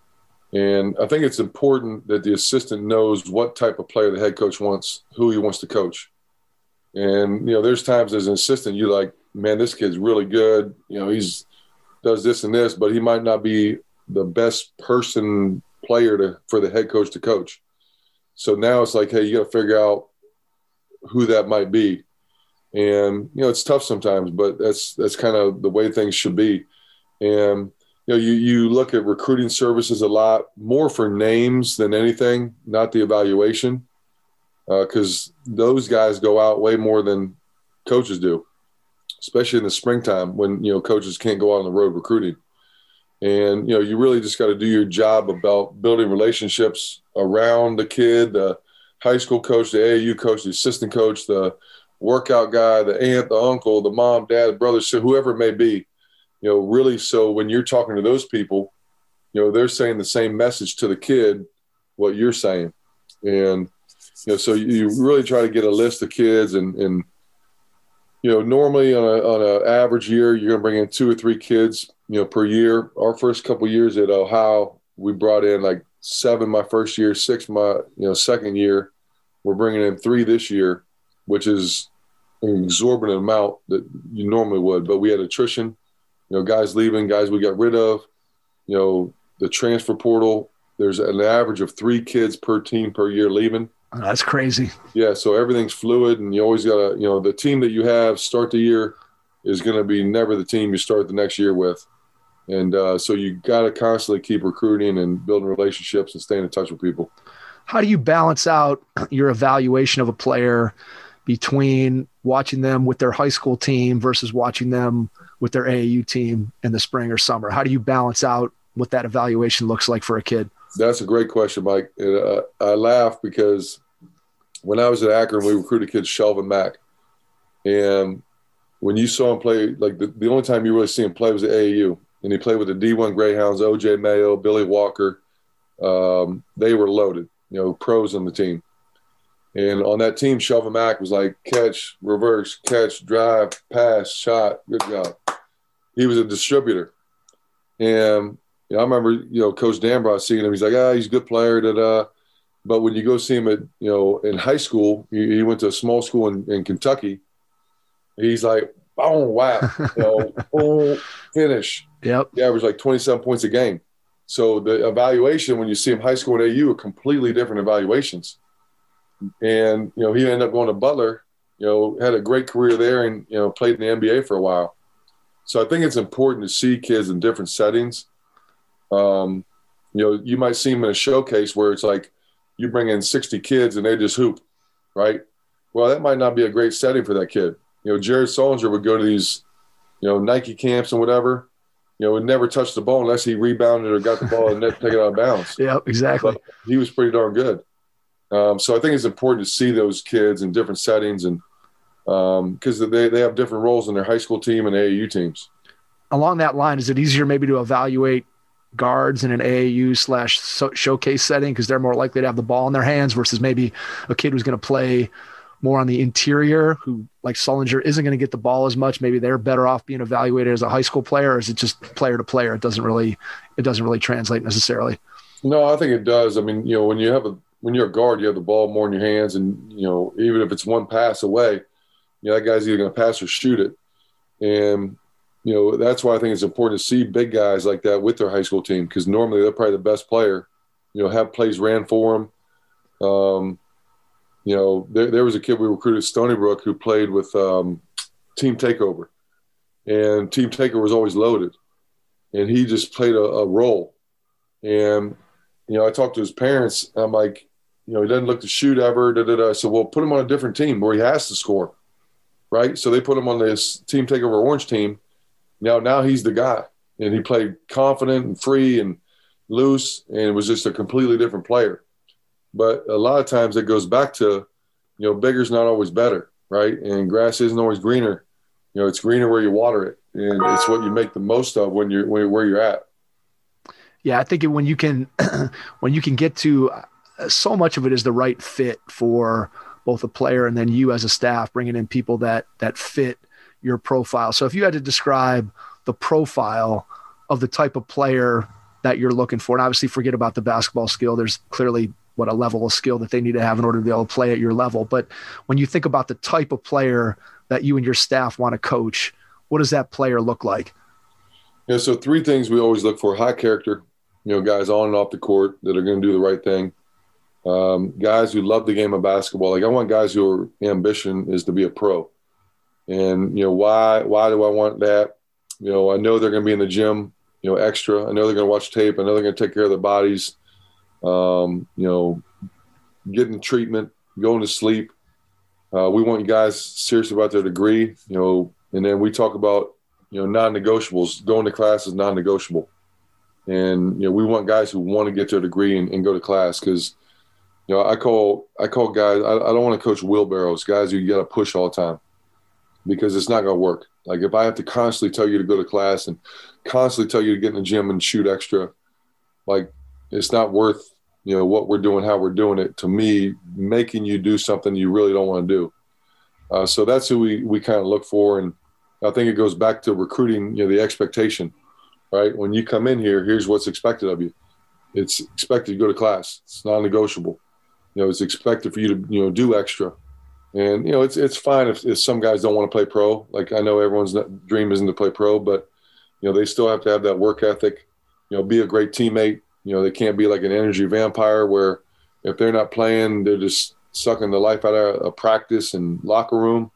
and I think it's important that the assistant knows what type of player the head coach wants, who he wants to coach. And, you know, there's times as an assistant, you're like, man, this kid's really good. You know, he's does this and this, but he might not be the best person player to, for the head coach to coach. So now it's like, hey, you got to figure out who that might be. And, you know, it's tough sometimes, but that's that's kind of the way things should be. And, you know, you, you look at recruiting services a lot more for names than anything, not the evaluation, because uh, those guys go out way more than coaches do, especially in the springtime when, you know, coaches can't go out on the road recruiting. And, you know, you really just got to do your job about building relationships around the kid, the high school coach, the A A U coach, the assistant coach, the workout guy, the aunt, the uncle, the mom, dad, brother, so whoever it may be, you know, really. So when you're talking to those people, you know, they're saying the same message to the kid, what you're saying. And, you know, so you really try to get a list of kids and, and, you know, normally on a, on an average year, you're going to bring in two or three kids, you know, per year. Our first couple of years at Ohio, we brought in like seven my first year, six my, you know, second year. We're bringing in three this year, which is an exorbitant amount that you normally would. But we had attrition, you know, guys leaving, guys we got rid of, you know, the transfer portal. There's an average of three kids per team per year leaving. Oh, that's crazy. Yeah, so everything's fluid, and you always got to, you know, the team that you have start the year is going to be never the team you start the next year with. And uh, so you got to constantly keep recruiting and building relationships and staying in touch with people. How do you balance out your evaluation of a player between watching them with their high school team versus watching them with their A A U team in the spring or summer? How do you balance out what that evaluation looks like for a kid? That's a great question, Mike. And, uh, I laugh because when I was at Akron, we recruited kids, Shelvin Mack. And when you saw him play, like the, the only time you really see him play was at A A U. And he played with the D one Greyhounds, O J Mayo, Billy Walker. Um, they were loaded, you know, pros on the team. And on that team, Shelvin Mack was like catch, reverse, catch, drive, pass, shot. Good job. He was a distributor. And you know, I remember, you know, Coach Dambrot seeing him. He's like, ah, he's a good player. Da, da. But when you go see him at, you know, in high school, he, he went to a small school in, in Kentucky. He's like, oh, wow. You know, oh, finish. Yep. He averaged like twenty-seven points a game. So the evaluation, when you see him high school and A U, are completely different evaluations. And, you know, he ended up going to Butler, you know, had a great career there and, you know, played in the N B A for a while. So I think it's important to see kids in different settings. Um, you know, you might see them in a showcase where it's like you bring in sixty kids and they just hoop, right? Well, that might not be a great setting for that kid. You know, Jared Solinger would go to these, you know, Nike camps and whatever, you know, would never touch the ball unless he rebounded or got the ball and net take it out of bounds. Yeah, exactly. But he was pretty darn good. Um, so I think it's important to see those kids in different settings and because um, they, they have different roles in their high school team and A A U teams. Along that line, is it easier maybe to evaluate guards in an A A U slash showcase setting because they're more likely to have the ball in their hands versus maybe a kid who's going to play more on the interior who, like Solinger, isn't going to get the ball as much? Maybe they're better off being evaluated as a high school player, or is it just player to player? It doesn't really, it doesn't really translate necessarily. No, I think it does. I mean, you know, when you have a, when you're a guard, you have the ball more in your hands, and, you know, even if it's one pass away, you know, that guy's either going to pass or shoot it. And, you know, that's why I think it's important to see big guys like that with their high school team, because normally they're probably the best player, you know, have plays ran for them. Um, you know, there, there was a kid we recruited at Stony Brook who played with um, Team Takeover, and Team Takeover was always loaded, and he just played a, a role. And, you know, I talked to his parents. I'm like, you know, he doesn't look to shoot ever. Da, da, da. I said, well, put him on a different team where he has to score, right? So they put him on this Team Takeover Orange team. Now, now he's the guy, and he played confident and free and loose, and it was just a completely different player. But a lot of times it goes back to, you know, bigger's not always better, right? And grass isn't always greener. You know, it's greener where you water it, and it's what you make the most of when you're when, where you're at. Yeah, I think when you can when you can get to uh, so much of it is the right fit for both a player and then you as a staff, bringing in people that that fit your profile. So if you had to describe the profile of the type of player that you're looking for, and obviously forget about the basketball skill, there's clearly what a level of skill that they need to have in order to be able to play at your level. But when you think about the type of player that you and your staff want to coach, what does that player look like? Yeah, so three things we always look for: high character, you know, guys on and off the court that are going to do the right thing. Um, guys who love the game of basketball. Like I want guys whose ambition is to be a pro. And, you know, why, why do I want that? You know, I know they're going to be in the gym, you know, extra. I know they're going to watch tape. I know they're going to take care of their bodies. Um, you know, getting treatment, going to sleep. Uh, we want you guys serious about their degree, you know, and then we talk about, you know, non-negotiables. Going to class is non-negotiable. And, you know, we want guys who want to get their degree and, and go to class because, you know, I call I call guys, I, I don't want to coach wheelbarrows, guys who you got to push all the time because it's not going to work. Like if I have to constantly tell you to go to class and constantly tell you to get in the gym and shoot extra, like it's not worth, you know, what we're doing, how we're doing it, to me, making you do something you really don't want to do. Uh, so that's who we, we kind of look for. And I think it goes back to recruiting, you know, the expectation, right? When you come in here, here's what's expected of you. It's expected to go to class. It's non-negotiable. You know, it's expected for you to, you know, do extra. And, you know, it's it's fine if, if some guys don't want to play pro. Like I know everyone's dream isn't to play pro, but, you know, they still have to have that work ethic, you know, be a great teammate. You know, they can't be like an energy vampire where if they're not playing, they're just sucking the life out of a practice and locker room.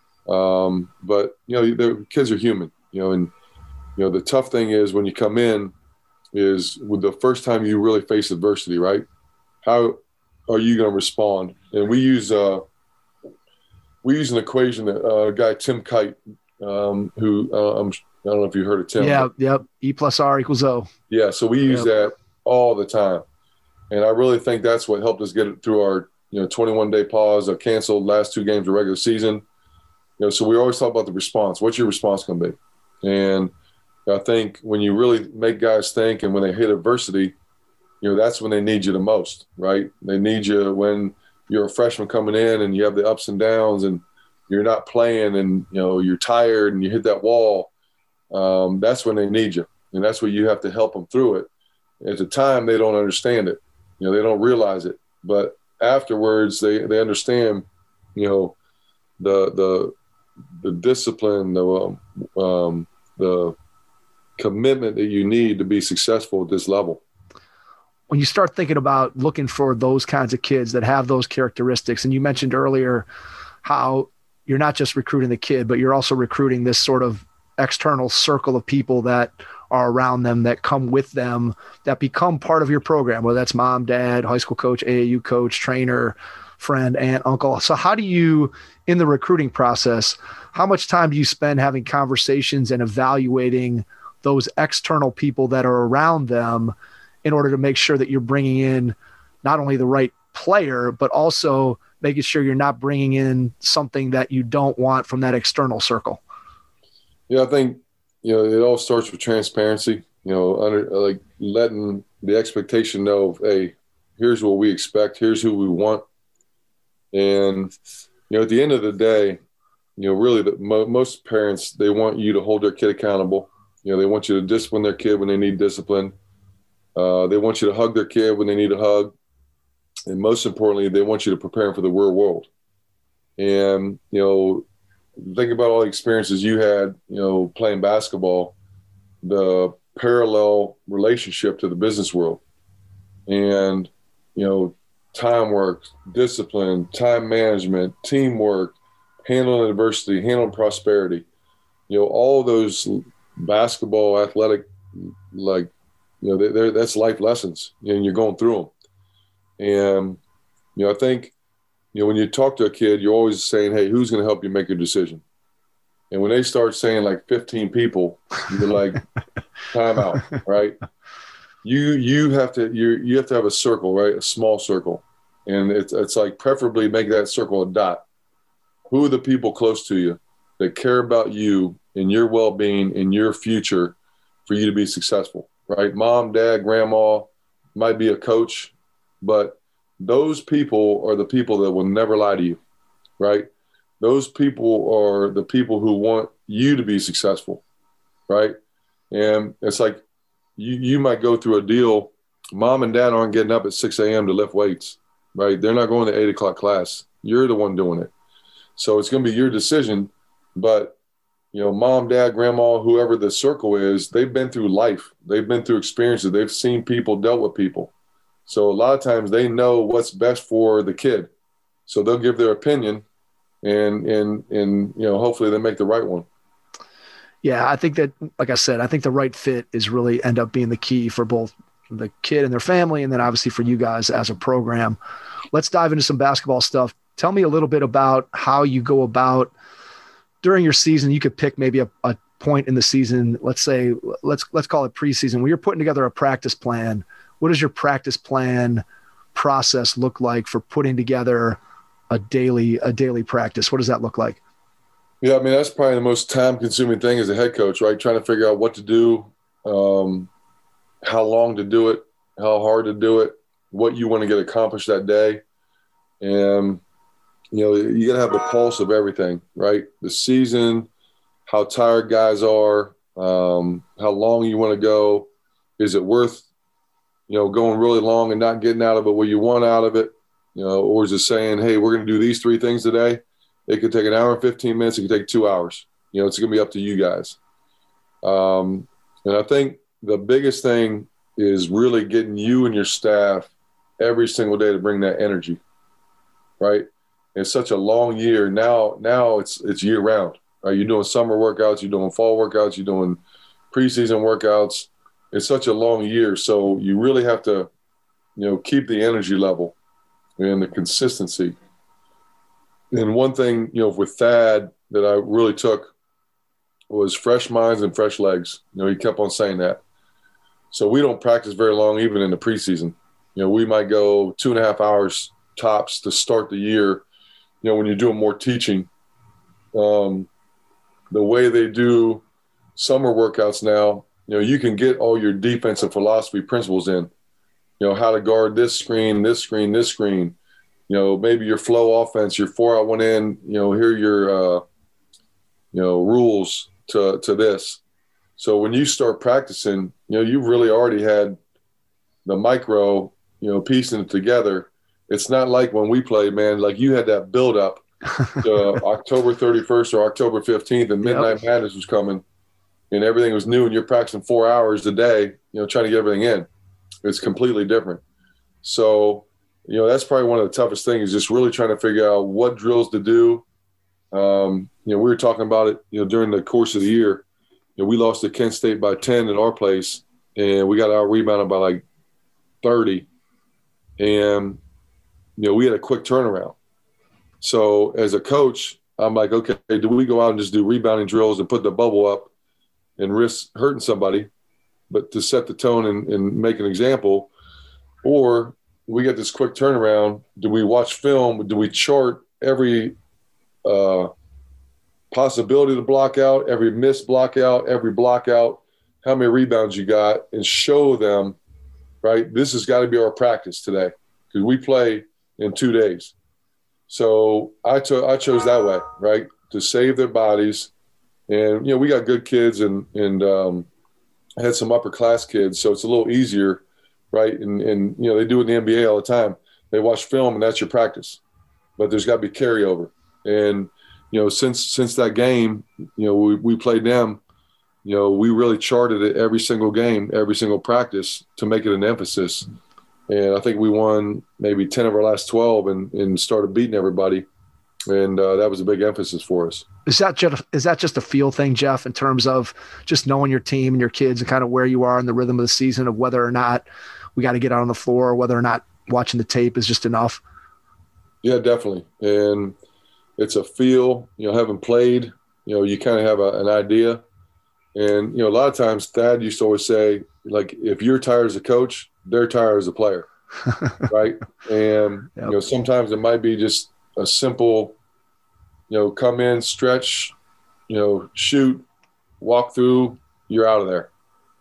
Um, but, you know, the kids are human, you know, and, you know, the tough thing is when you come in is with the first time you really face adversity, right? How are you going to respond? And we use uh, we use an equation that uh, a guy, Tim Kite, um, who uh, I'm, I don't know if you heard of Tim. Yeah, yep. E plus R equals O. Yeah, so we use yep. that all the time. And I really think that's what helped us get it through our, you know, twenty-one day pause, a canceled last two games of regular season. You know, so we always talk about the response. What's your response going to be? And I think when you really make guys think and when they hit adversity, you know, that's when they need you the most, right? They need you when you're a freshman coming in and you have the ups and downs and you're not playing and, you know, you're tired and you hit that wall. Um, that's when they need you. And that's where you have to help them through it. At the time, they don't understand it. You know, they don't realize it. But afterwards, they, they understand, you know, the the the discipline, the um, um, the commitment that you need to be successful at this level. When you start thinking about looking for those kinds of kids that have those characteristics, and you mentioned earlier how you're not just recruiting the kid, but you're also recruiting this sort of external circle of people that are around them, that come with them, that become part of your program, whether that's mom, dad, high school coach, A A U coach, trainer, friend, aunt, uncle. So how do you, in the recruiting process, how much time do you spend having conversations and evaluating those external people that are around them in order to make sure that you're bringing in not only the right player, but also making sure you're not bringing in something that you don't want from that external circle? Yeah, I think, you know, it all starts with transparency, you know, under, like letting the expectation know of, hey, here's what we expect, here's who we want. And, you know, at the end of the day, you know, really the, mo- most parents, they want you to hold their kid accountable. You know, they want you to discipline their kid when they need discipline. Uh, they want you to hug their kid when they need a hug. And most importantly, they want you to prepare them for the real world. And, you know, think about all the experiences you had, you know, playing basketball, the parallel relationship to the business world. And, you know, time work, discipline, time management, teamwork, handling adversity, handling prosperity, you know, all those basketball, athletic, like, you know, they're, they're, that's life lessons, and you're going through them. And, you know, I think, you know, when you talk to a kid, you're always saying, hey, who's going to help you make your decision? And when they start saying like fifteen people, you're like, time out, right? You you have to you you have to have a circle, right? A small circle. And it's it's like preferably make that circle a dot. Who are the people close to you that care about you and your well-being and your future for you to be successful, right? Mom, dad, grandma, might be a coach, but those people are the people that will never lie to you, right? Those people are the people who want you to be successful, right? And it's like you, you might go through a deal. Mom and dad aren't getting up at six a.m. to lift weights, right? They're not going to eight o'clock class. You're the one doing it. So it's going to be your decision. But, you know, mom, dad, grandma, whoever the circle is, they've been through life. They've been through experiences. They've seen people, dealt with people. So a lot of times they know what's best for the kid. So they'll give their opinion and, and, and, you know, hopefully they make the right one. Yeah. I think that, like I said, I think the right fit is really end up being the key for both the kid and their family. And then obviously for you guys as a program. Let's dive into some basketball stuff. Tell me a little bit about how you go about during your season. You could pick maybe a, a point in the season. Let's say, let's, let's call it preseason, where you're putting together a practice plan. What does your practice plan process look like for putting together a daily, a daily practice? What does that look like? Yeah. I mean, that's probably the most time consuming thing as a head coach, right? Trying to figure out what to do, um, how long to do it, how hard to do it, what you want to get accomplished that day. And, you know, you got to have the pulse of everything, right? The season, how tired guys are, um, how long you want to go. Is it worth, you know, going really long and not getting out of it what you want out of it? You know, or is it saying, hey, we're going to do these three things today? It could take an hour and fifteen minutes. It could take two hours. You know, it's going to be up to you guys. Um, and I think the biggest thing is really getting you and your staff every single day to bring that energy, right? It's such a long year. Now, now it's it's year round. Right? You're doing summer workouts, you're doing fall workouts, you're doing preseason workouts. It's such a long year. So you really have to, you know, keep the energy level and the consistency. And one thing, you know, with Thad that I really took was fresh minds and fresh legs. You know, he kept on saying that. So we don't practice very long, even in the preseason. You know, we might go two and a half hours tops to start the year. You know, when you're doing more teaching, um, the way they do summer workouts now, you know, you can get all your defensive philosophy principles in, you know, how to guard this screen, this screen, this screen, you know, maybe your flow offense, your four out, one in, you know, here are your, uh, you know, rules to, to this. So when you start practicing, you know, you've really already had the micro, you know, piecing it together. It's not like when we played, man, like you had that build up to October thirty-first or October fifteenth and Midnight yep. Madness was coming and everything was new and you're practicing four hours a day, you know, trying to get everything in. It's completely different. So, you know, that's probably one of the toughest things is just really trying to figure out what drills to do. Um, you know, we were talking about it, you know, during the course of the year, you know, we lost to Kent State by ten at our place, and we got out rebounded by like thirty. And, you know, we had a quick turnaround. So as a coach, I'm like, okay, do we go out and just do rebounding drills and put the bubble up and risk hurting somebody, but to set the tone and, and make an example? Or we get this quick turnaround. Do we watch film? Do we chart every uh, possibility to block out, every miss block out, every block out, how many rebounds you got, and show them, right, this has got to be our practice today because we play in two days. So I, to- I chose that way, right, to save their bodies. And, you know, we got good kids and, and um, had some upper-class kids, so it's a little easier, right? And, and, you know, they do it in the N B A all the time. They watch film, and that's your practice. But there's got to be carryover. And, you know, since since that game, you know, we, we played them, you know, we really charted it every single game, every single practice to make it an emphasis. And I think we won maybe ten of our last twelve and, and started beating everybody. And uh, that was a big emphasis for us. Is that just is that just a feel thing, Jeff, in terms of just knowing your team and your kids and kind of where you are in the rhythm of the season of whether or not we got to get out on the floor or whether or not watching the tape is just enough? Yeah, definitely. And it's a feel, you know, having played, you know, you kind of have a, an idea. And, you know, a lot of times Thad used to always say, like, if you're tired as a coach, they're tired as a player, right? And, yep. you know, sometimes it might be just a simple, you know, come in, stretch, you know, shoot, walk through, you're out of there.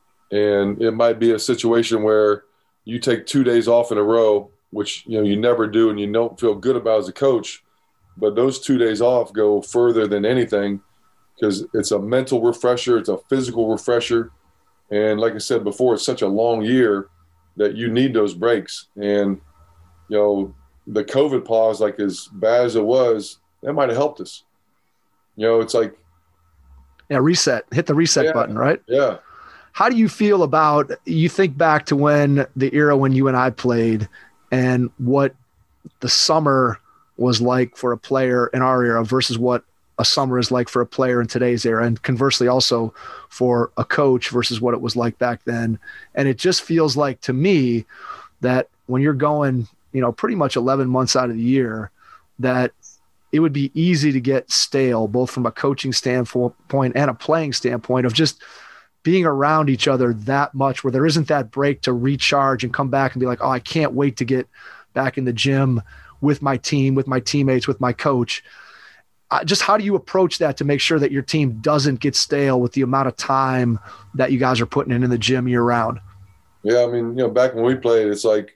And it might be a situation where you take two days off in a row, which, you know, you never do and you don't feel good about as a coach. But those two days off go further than anything because it's a mental refresher. It's a physical refresher. And like I said before, it's such a long year that you need those breaks. And, you know, the COVID pause, like as bad as it was, that might have helped us. You know, it's like. Yeah, reset, hit the reset yeah, button, right? Yeah. How do you feel about, you think back to when the era when you and I played and what the summer was like for a player in our era versus what a summer is like for a player in today's era, and conversely also for a coach versus what it was like back then. And it just feels like to me that when you're going, you know, pretty much eleven months out of the year, that it would be easy to get stale, both from a coaching standpoint and a playing standpoint of just being around each other that much where there isn't that break to recharge and come back and be like, oh, I can't wait to get back in the gym with my team, with my teammates, with my coach. Uh, just how do you approach that to make sure that your team doesn't get stale with the amount of time that you guys are putting in in the gym year round? Yeah, I mean, you know, back when we played, it's like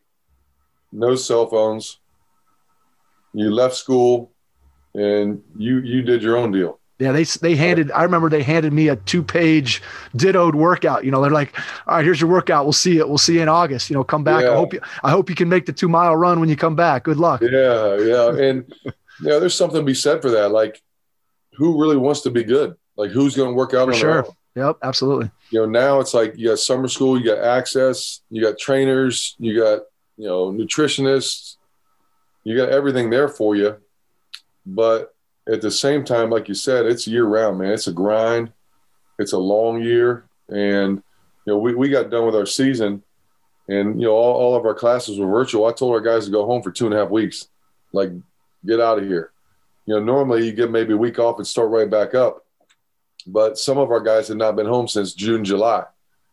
no cell phones. You left school and you you did your own deal. Yeah, they they handed. I remember they handed me a two-page dittoed workout. You know, they're like, "All right, here's your workout. We'll see it. We'll see you in August. You know, come back. Yeah. I hope you. I hope you can make the two-mile run when you come back. Good luck." Yeah, yeah, and you know, there's something to be said for that. Like, who really wants to be good? Like, who's going to work out for on sure? their own? Yep, absolutely. You know, now it's like you got summer school, you got access, you got trainers, you got you know nutritionists, you got everything there for you, but at the same time, like you said, it's year round, man. It's a grind. It's a long year. And, you know, we, we got done with our season and, you know, all, all of our classes were virtual. I told our guys to go home for two and a half weeks. Like, get out of here. You know, normally you get maybe a week off and start right back up. But some of our guys had not been home since June, July.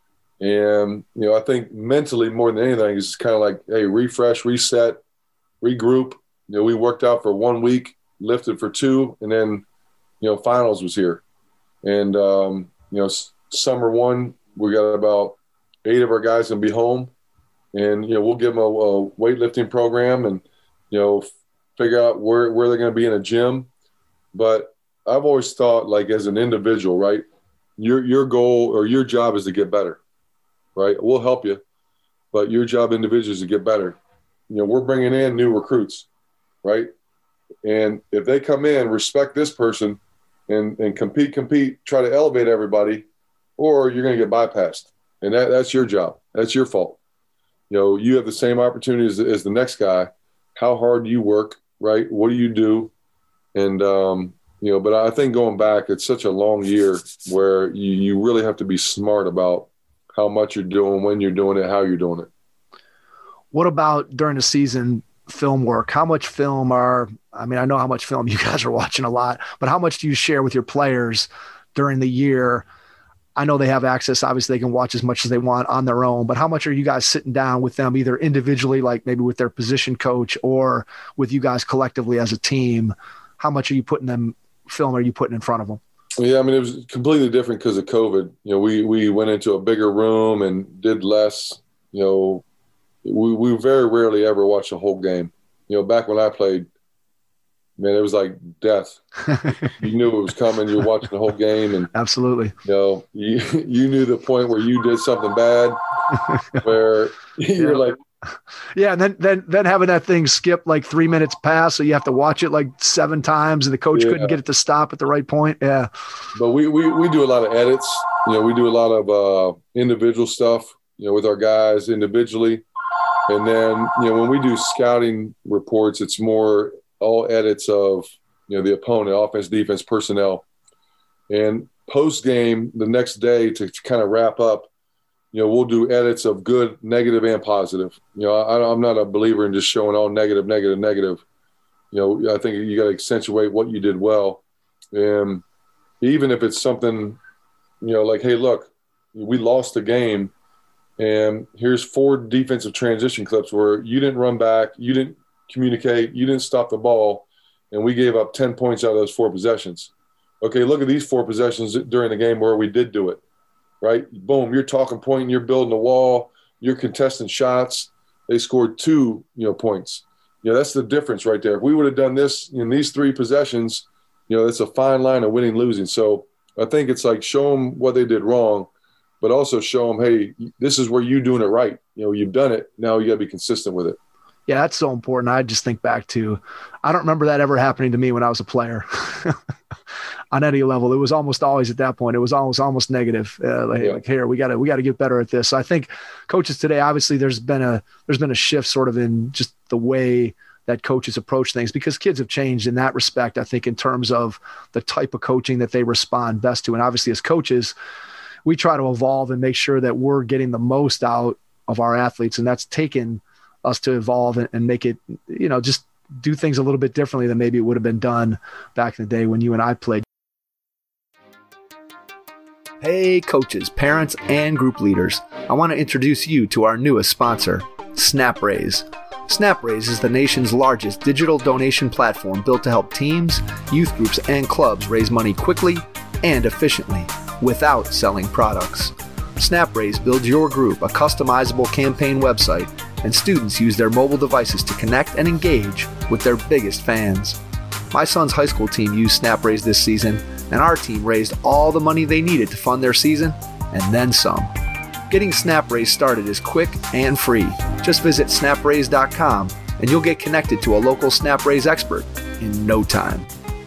And, you know, I think mentally more than anything is kind of like, hey, refresh, reset, regroup. You know, we worked out for one week. Lifted for two, and then, you know, finals was here. And, um, you know, s- summer one, we got about eight of our guys going to be home. And, you know, we'll give them a, a weightlifting program and, you know, f- figure out where, where they're going to be in a gym. But I've always thought, like, as an individual, right, your your goal or your job is to get better, right? We'll help you, but your job individually is to get better. You know, we're bringing in new recruits, right? And if they come in, respect this person and, and compete, compete, try to elevate everybody, or you're going to get bypassed. And that, that's your job. That's your fault. You know, you have the same opportunity as, as the next guy. How hard do you work, right? What do you do? And, um, You know, but I think going back, it's such a long year where you, you really have to be smart about how much you're doing, when you're doing it, how you're doing it. What about during the season film work? How much film are, I mean, I know how much film you guys are watching a lot, but how much do you share with your players during the year? I know they have access. Obviously, they can watch as much as they want on their own, but how much are you guys sitting down with them, either individually, like maybe with their position coach, or with you guys collectively as a team? How much are you putting them, film are you putting in front of them? Yeah, I mean, it was completely different because of COVID. You know, we, we went into a bigger room and did less. You know, we, we very rarely ever watched a whole game. You know, back when I played, man, it was like death. You knew it was coming. You were watching the whole game. And absolutely, you know, you, you knew the point where you did something bad, where you're yeah. like, yeah, and then then then having that thing skip like three minutes past, so you have to watch it like seven times, and the coach yeah. couldn't get it to stop at the right point. Yeah, but we we we do a lot of edits. You know, we do a lot of uh, individual stuff. You know, with our guys individually, and then you know when we do scouting reports, it's more all edits of you know the opponent, offense, defense, personnel, and post game the next day to, to kind of wrap up. You know, we'll do edits of good, negative, and positive. You know, I, I'm not a believer in just showing all negative, negative, negative. You know, I think you got to accentuate what you did well. And even if it's something, you know, like, hey, look, we lost the game, and here's four defensive transition clips where you didn't run back, you didn't communicate, you didn't stop the ball, and we gave up ten points out of those four possessions. Okay, look at these four possessions during the game where we did do it. Right? Boom, you're talking point, you're building a wall, you're contesting shots. They scored two, you know, points. You know, that's the difference right there. If we would have done this in these three possessions, you know, it's a fine line of winning, losing. So I think it's like show them what they did wrong, but also show them, hey, this is where you're doing it right. You know, you've done it. Now you got to be consistent with it. Yeah, that's so important. I just think back to, I don't remember that ever happening to me when I was a player. On any level, it was almost always at that point. It was almost almost negative. Uh, like, yeah. like here, we got to we got to get better at this. So I think coaches today, obviously, there's been a there's been a shift sort of in just the way that coaches approach things, because kids have changed in that respect. I think in terms of the type of coaching that they respond best to, and obviously as coaches, we try to evolve and make sure that we're getting the most out of our athletes, and that's taken us to evolve and, and make it, you know, just do things a little bit differently than maybe it would have been done back in the day when you and I played. Hey coaches, parents, and group leaders. I want to introduce you to our newest sponsor, SnapRaise. SnapRaise is the nation's largest digital donation platform built to help teams, youth groups, and clubs raise money quickly and efficiently without selling products. SnapRaise builds your group a customizable campaign website, and students use their mobile devices to connect and engage with their biggest fans. My son's high school team used SnapRaise this season, and our team raised all the money they needed to fund their season, and then some. Getting SnapRaise started is quick and free. Just visit snap raise dot com, and you'll get connected to a local SnapRaise expert in no time.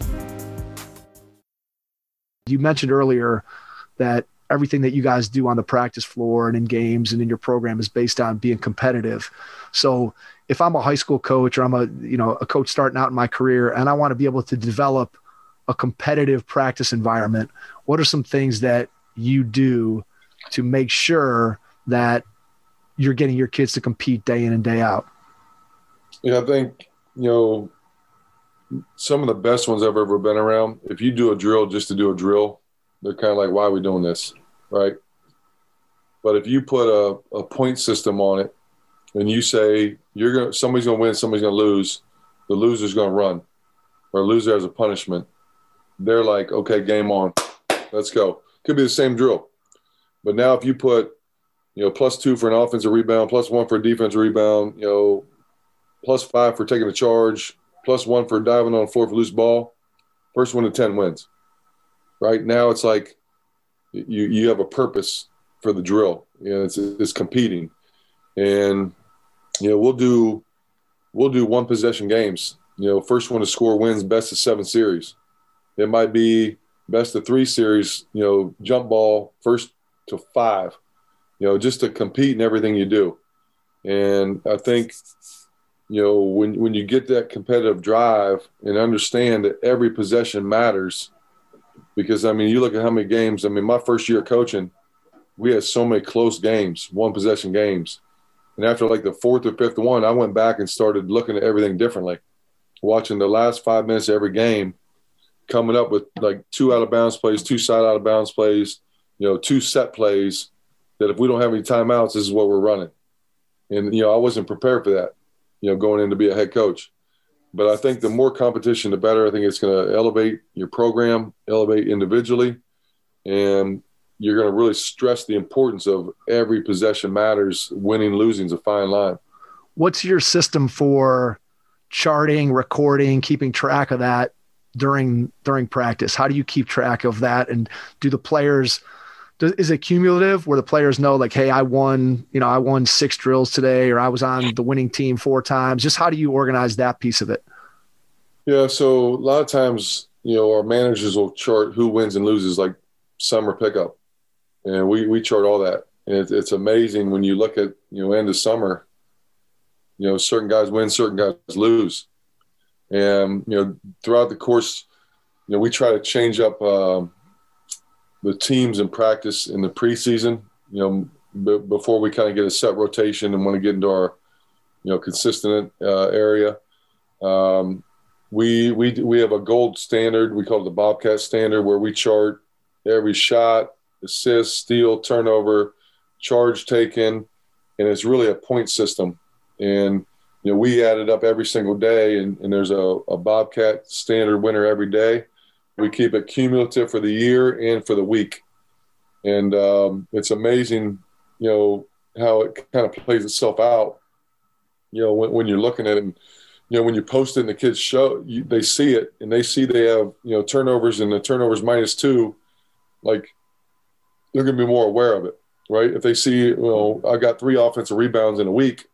You mentioned earlier that everything that you guys do on the practice floor and in games and in your program is based on being competitive. So if I'm a high school coach, or I'm a, you know, a coach starting out in my career, and I want to be able to develop a competitive practice environment, what are some things that you do to make sure that you're getting your kids to compete day in and day out? Yeah, I think, you know, some of the best ones I've ever been around, if you do a drill just to do a drill, they're kind of like, why are we doing this, right? But if you put a, a point system on it, and you say you're gonna, somebody's gonna win, somebody's gonna lose, the loser's gonna run, or a loser has a punishment, they're like, okay, game on, let's go. Could be the same drill, but now if you put, you know, plus two for an offensive rebound, plus one for a defensive rebound, you know, plus five for taking a charge, plus one for diving on a four for loose ball, first one to ten wins. Right now, it's like you you have a purpose for the drill. You know, it's it's competing, and you know we'll do we'll do one possession games. You know, first one to score wins, best of seven series. It might be best of three series. You know, jump ball first to five. You know, just to compete in everything you do. And I think you know, when, when you get that competitive drive and understand that every possession matters, because, I mean, you look at how many games, I mean, my first year coaching, we had so many close games, one possession games. And after like the fourth or fifth one, I went back and started looking at everything differently, watching the last five minutes of every game, coming up with like two out of bounds plays, two side out of bounds plays, you know, two set plays that if we don't have any timeouts, this is what we're running. And, you know, I wasn't prepared for that, you know, going in to be a head coach. But I think the more competition, the better. I think it's going to elevate your program, elevate individually, and you're going to really stress the importance of every possession matters. Winning, losing is a fine line. What's your system for charting, recording, keeping track of that during during practice? How do you keep track of that? And do the players does, – is it cumulative where the players know like, hey, I won, you know, I won six drills today, or I was on the winning team four times? Just how do you organize that piece of it? Yeah, so a lot of times, you know, our managers will chart who wins and loses like summer pickup. And we, we chart all that. And it, it's amazing when you look at, you know, end of summer, you know, certain guys win, certain guys lose. And, you know, throughout the course, you know, we try to change up um, the teams in practice in the preseason, you know, b- before we kind of get a set rotation and want to get into our, you know, consistent uh, area. Um, we, we, we have a gold standard. We call it the Bobcat standard, where we chart every shot, assist, steal, turnover, charge taken, and it's really a point system. And, you know, we add it up every single day, and, and there's a, a Bobcat standard winner every day. We keep it cumulative for the year and for the week. And um, it's amazing, you know, how it kind of plays itself out, you know, when, when you're looking at it. And, you know, when you post it and the kids show, you, they see it, and they see they have, you know, turnovers, and the turnovers minus two, like, they're going to be more aware of it, right? If they see, you know, I got three offensive rebounds in a week,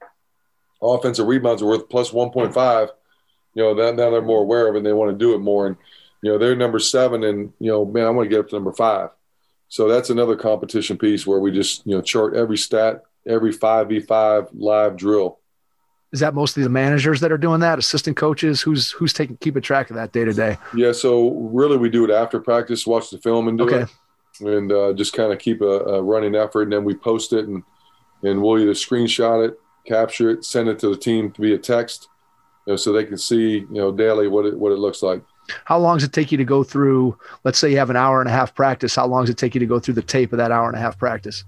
offensive rebounds are worth plus one point five, you know, that, now they're more aware of it, and they want to do it more. And, you know, they're number seven, and, you know, man, I want to get up to number five. So that's another competition piece where we just, you know, chart every stat, every five v five live drill. Is that mostly the managers that are doing that, assistant coaches? Who's who's taking keeping track of that day to day? Yeah, so really we do it after practice, watch the film and do okay. it. And uh, just kind of keep a, a running effort, and then we post it, and and we'll either screenshot it, capture it, send it to the team via text, you know, so they can see, you know, daily what it what it looks like. How long does it take you to go through? Let's say you have an hour and a half practice. How long does it take you to go through the tape of that hour and a half practice?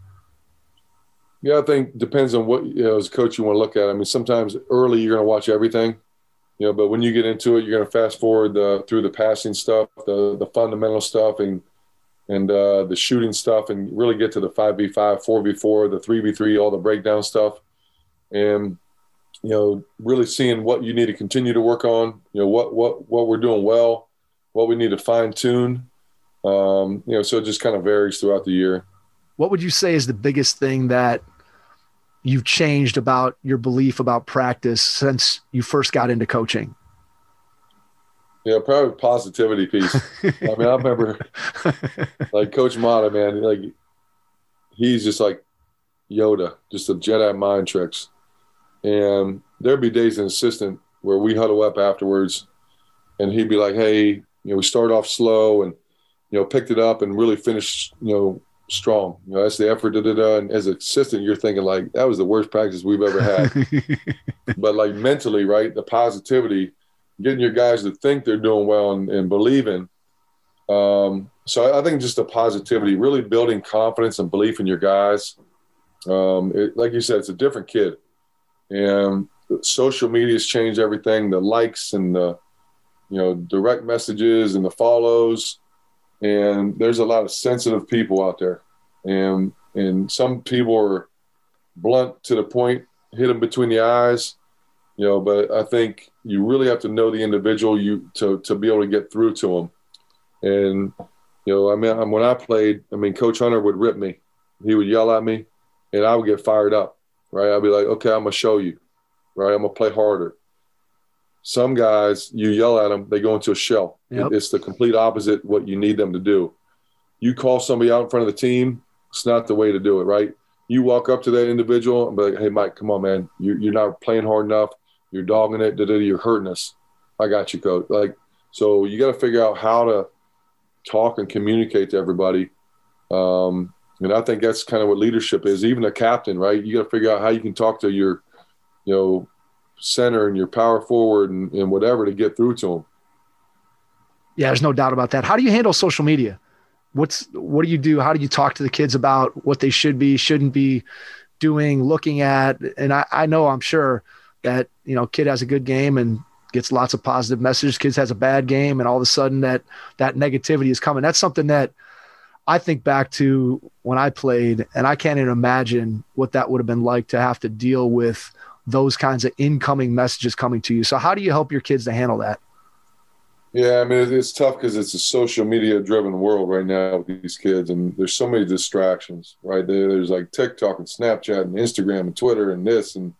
Yeah, I think depends on what, you know, as a coach you want to look at. I mean, sometimes early you're going to watch everything, you know, but when you get into it, you're going to fast forward the, through the passing stuff, the the fundamental stuff, and and uh, the shooting stuff, and really get to the five v five, four v four, the three v three, all the breakdown stuff. And, you know, really seeing what you need to continue to work on, you know, what what what we're doing well, what we need to fine tune. Um, you know, so it just kind of varies throughout the year. What would you say is the biggest thing that you've changed about your belief about practice since you first got into coaching? Yeah, probably positivity piece. I mean, I remember like Coach Mata, man, like he's just like Yoda, just a Jedi mind tricks. And there'd be days in assistant where we huddle up afterwards, and he'd be like, hey, you know, we start off slow and, you know, picked it up and really finished, you know, strong. You know, that's the effort, da, da, da. And as an assistant, you're thinking like, that was the worst practice we've ever had. But like mentally, right, the positivity, getting your guys to think they're doing well and, and believing. Um, so I think just the positivity, really building confidence and belief in your guys. Um, it, like you said, it's a different kid. And social media's changed everything, the likes and the, you know, direct messages and the follows. And there's a lot of sensitive people out there. And and some people are blunt to the point, hit them between the eyes. You know, but I think you really have to know the individual you to to be able to get through to them. And, you know, I mean, when I played, I mean, Coach Hunter would rip me. He would yell at me, and I would get fired up, right? I'd be like, okay, I'm going to show you, right? I'm going to play harder. Some guys, you yell at them, they go into a shell. Yep. It's the complete opposite what you need them to do. You call somebody out in front of the team, it's not the way to do it, right? You walk up to that individual and be like, hey, Mike, come on, man. You, you're not playing hard enough. You're dogging it. Da-da, you're hurting us. I got you, coach. Like, so you got to figure out how to talk and communicate to everybody. Um, and I think that's kind of what leadership is. Even a captain, right? You got to figure out how you can talk to your, you know, center and your power forward and, and whatever to get through to them. Yeah, there's no doubt about that. How do you handle social media? What's, what do you do? How do you talk to the kids about what they should be, shouldn't be doing, looking at? And I, I know, I'm sure that, you know, kid has a good game and gets lots of positive messages. Kids has a bad game, and all of a sudden that, that negativity is coming. That's something that I think back to when I played, and I can't even imagine what that would have been like to have to deal with those kinds of incoming messages coming to you. So how do you help your kids to handle that? Yeah, I mean, it's tough because it's a social media driven world right now with these kids, and there's so many distractions, right? There's like TikTok and Snapchat and Instagram and Twitter and this, and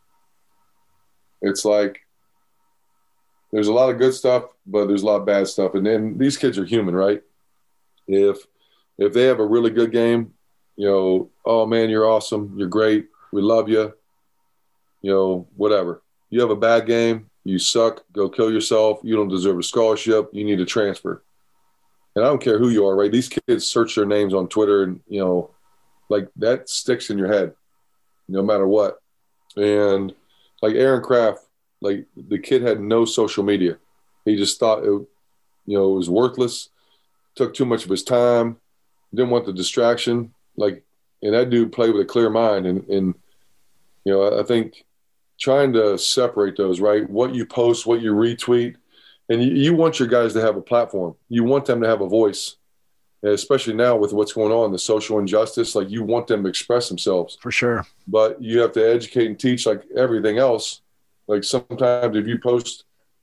it's like there's a lot of good stuff, but there's a lot of bad stuff. And then these kids are human, right? If if they have a really good game, you know, oh man, you're awesome, you're great, we love you, you know, whatever. You have a bad game, you suck, go kill yourself, you don't deserve a scholarship, you need to transfer. And I don't care who you are, right? These kids search their names on Twitter, and, you know, like that sticks in your head no matter what. And like Aaron Craft, like the kid had no social media. He just thought, it, you know, it was worthless, took too much of his time, didn't want the distraction. Like, and that dude played with a clear mind. And, and you know, I think trying to separate those, right? What you post, what you retweet, and you, you want your guys to have a platform. You want them to have a voice, and especially now with what's going on, the social injustice. Like, you want them to express themselves. For sure. But you have to educate and teach like everything else. Like sometimes if you post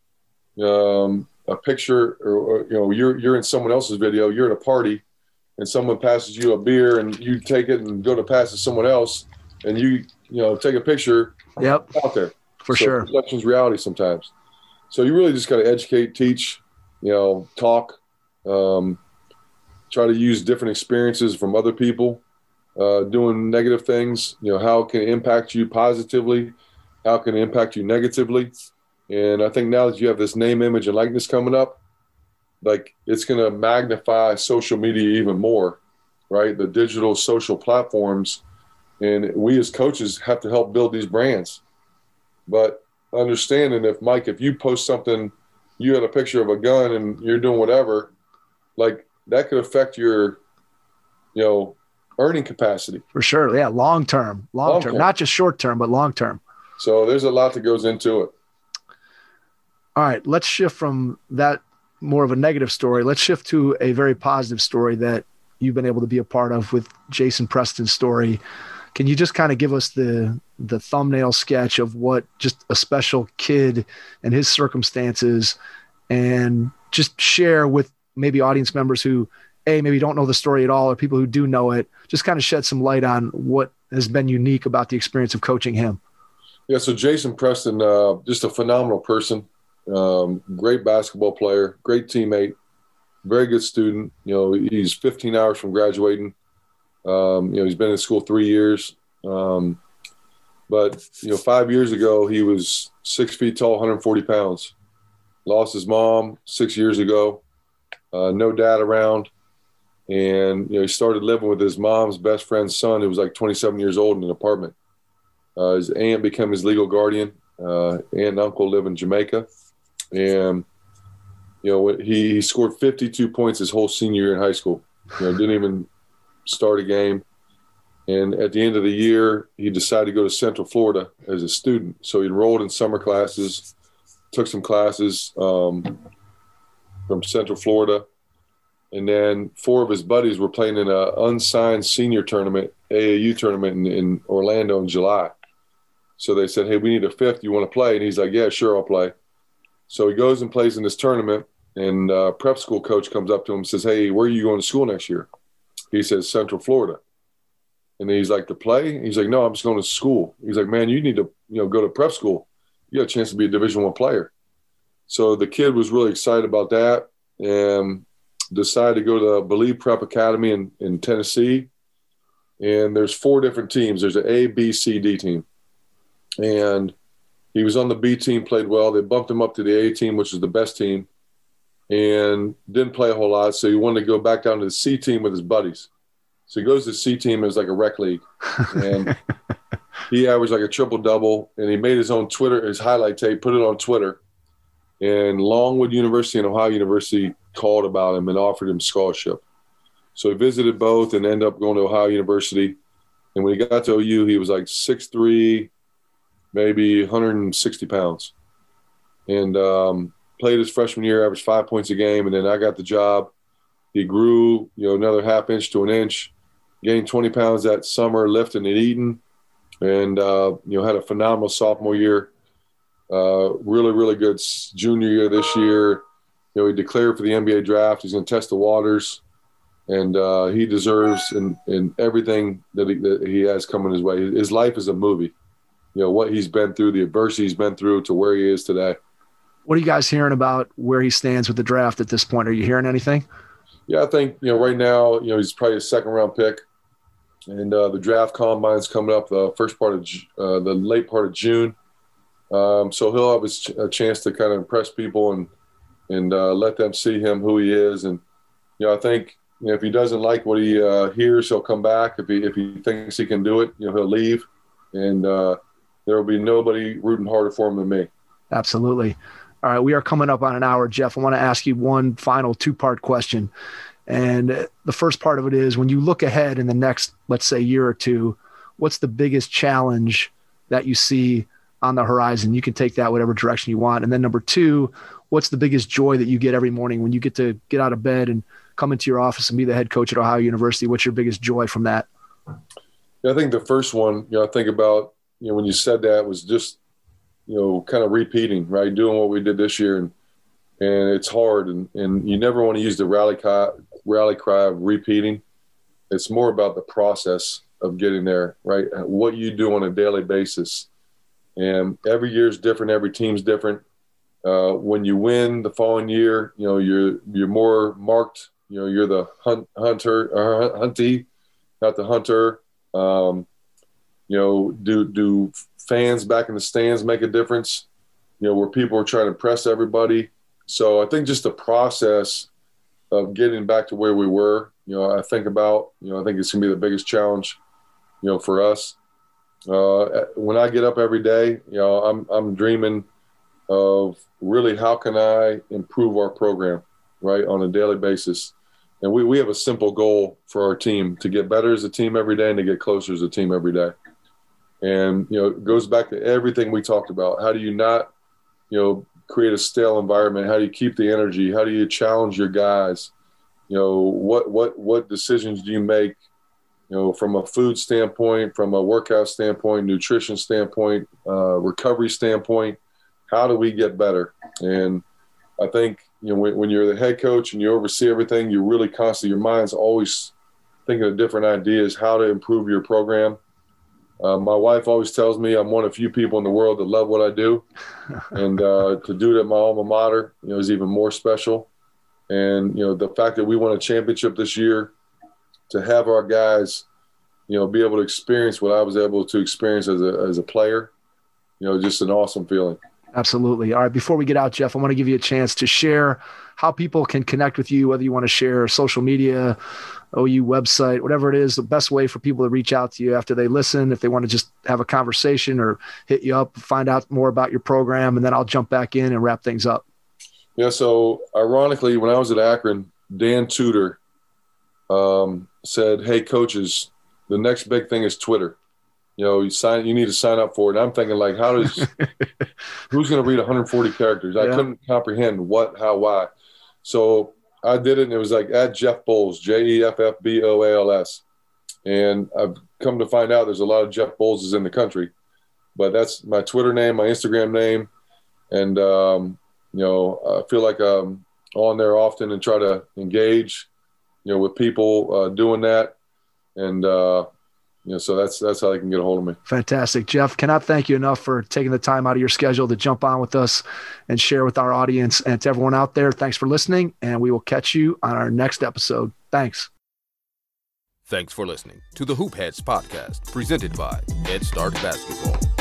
um, a picture or, or, you know, you're, you're in someone else's video, you're at a party and someone passes you a beer and you take it and go to pass it to someone else and you, you know, take a picture. Yep. Out there. For so sure. Perception's reality sometimes. So you really just got to educate, teach, you know, talk, um, try to use different experiences from other people, uh, doing negative things. You know, how can it impact you positively? How can it impact you negatively? And I think now that you have this name, image, and likeness coming up, like it's going to magnify social media even more, right? The digital social platforms. And we as coaches have to help build these brands. But understanding if, Mike, if you post something, you had a picture of a gun and you're doing whatever, like that could affect your, you know, earning capacity. For sure. Yeah. Long term, long, long term, term, not just short term, but long term. So there's a lot that goes into it. All right. Let's shift from that more of a negative story. Let's shift to a very positive story that you've been able to be a part of with Jason Preston's story. Can you just kind of give us the the thumbnail sketch of what just a special kid and his circumstances, and just share with maybe audience members who, A, maybe don't know the story at all, or people who do know it, just kind of shed some light on what has been unique about the experience of coaching him? Yeah, so Jason Preston, uh, just a phenomenal person, um, great basketball player, great teammate, very good student. You know, he's fifteen hours from graduating. Um, you know, he's been in school three years. Um, but, you know, five years ago, he was six feet tall, one hundred forty pounds. Lost his mom six years ago. Uh, no dad around. And, you know, he started living with his mom's best friend's son, who was like twenty-seven years old, in an apartment. Uh, his aunt became his legal guardian. Uh, aunt and uncle live in Jamaica. And, you know, he, he scored fifty-two points his whole senior year in high school. You know, didn't even start a game. And at the end of the year, he decided to go to Central Florida as a student. So he enrolled in summer classes, took some classes um, from Central Florida. And then four of his buddies were playing in an unsigned senior tournament, A A U tournament in, in Orlando in July. So they said, hey, we need a fifth. You want to play? And he's like, yeah, sure, I'll play. So he goes and plays in this tournament. And uh, prep school coach comes up to him and says, hey, where are you going to school next year? He says, Central Florida. And then he's like, to play? He's like, no, I'm just going to school. He's like, man, you need to, you know, go to prep school. You got a chance to be a Division One player. So the kid was really excited about that and decided to go to the Believe Prep Academy in, in Tennessee. And there's four different teams. There's an A, B, C, D team. And He was on the B team, played well. They bumped him up to the A team, which is the best team, and didn't play a whole lot. So he wanted to go back down to the C team with his buddies. So he goes to the C team. It was like a rec league. And he averaged like a triple-double, and he made his own Twitter, his highlight tape, put it on Twitter. And Longwood University and Ohio University called about him and offered him scholarship. So he visited both and ended up going to Ohio University. And when he got to O U, he was like six three, maybe one hundred sixty pounds. And um, played his freshman year, averaged five points a game, and then I got the job. He grew, you know, another half inch to an inch, gained twenty pounds that summer, lifting and eating, and, uh, you know, had a phenomenal sophomore year. Uh, really, really good junior year this year. You know, he declared for the N B A draft. He's going to test the waters, and uh, he deserves in, in everything that he, that he has coming his way. His life is a movie. You know, what he's been through, the adversity he's been through to where he is today. What are you guys hearing about where he stands with the draft at this point? Are you hearing anything? Yeah, I think, you know, right now, you know, he's probably a second round pick, and uh, the draft combine's coming up the first part of uh, the late part of June. Um, so he'll have a, ch- a chance to kind of impress people and, and uh, let them see him, who he is. And, you know, I think, you know, if he doesn't like what he uh, hears, he'll come back. If he, if he thinks he can do it, you know, he'll leave, and uh, there will be nobody rooting harder for him than me. Absolutely. All right, we are coming up on an hour, Jeff. I want to ask you one final two-part question. And the first part of it is, when you look ahead in the next, let's say, year or two, what's the biggest challenge that you see on the horizon? You can take that whatever direction you want. And then number two, what's the biggest joy that you get every morning when you get to get out of bed and come into your office and be the head coach at Ohio University? What's your biggest joy from that? Yeah, I think the first one, you know, I think about, you know, when you said that was just, you know, kind of repeating, right? Doing what we did this year. And, and it's hard. And, and you never want to use the rally cry, rally cry of repeating. It's more about the process of getting there, right? What you do on a daily basis. And every year is different. Every team's different. Uh, when you win the following year, you know, you're, you're more marked, you know, you're the hunt, hunter or huntee, not the hunter. Um, you know, do, do fans back in the stands make a difference, you know, where people are trying to impress everybody. So I think just the process of getting back to where we were, you know, I think about, you know, I think it's going to be the biggest challenge, you know, for us. Uh, when I get up every day, you know, I'm, I'm dreaming of really how can I improve our program, right, on a daily basis. And we, we have a simple goal for our team to get better as a team every day and to get closer as a team every day. And, you know, it goes back to everything we talked about. How do you not, you know, create a stale environment? How do you keep the energy? How do you challenge your guys? You know, what what what decisions do you make, you know, from a food standpoint, from a workout standpoint, nutrition standpoint, uh, recovery standpoint? How do we get better? And I think, you know, when, when you're the head coach and you oversee everything, you're really constantly, your mind's always thinking of different ideas, how to improve your program. Uh, my wife always tells me I'm one of few people in the world that love what I do. And uh, to do it at my alma mater, you know, is even more special. And, you know, the fact that we won a championship this year, to have our guys, you know, be able to experience what I was able to experience as a, as a player, you know, just an awesome feeling. Absolutely. All right. Before we get out, Jeff, I want to give you a chance to share how people can connect with you, whether you want to share social media, O U website, whatever it is, the best way for people to reach out to you after they listen, if they want to just have a conversation or hit you up, find out more about your program, and then I'll jump back in and wrap things up. Yeah. So ironically, when I was at Akron, Dan Tudor um, said, "Hey, coaches, the next big thing is Twitter. You know, you sign, you need to sign up for it." And I'm thinking, like, how does, who's going to read one hundred forty characters? I yeah. couldn't comprehend what, how, why. So I did it, and it was like at Jeff Bowles, J E F F B O A L S. And I've come to find out there's a lot of Jeff Bowleses in the country, but that's my Twitter name, my Instagram name. And, um, you know, I feel like I'm on there often and try to engage, you know, with people uh, doing that. And, uh, you know, so that's that's how they can get a hold of me. Fantastic. Jeff, cannot thank you enough for taking the time out of your schedule to jump on with us and share with our audience. And to everyone out there, thanks for listening, and we will catch you on our next episode. Thanks. Thanks for listening to the Hoop Heads podcast, presented by Head Start Basketball.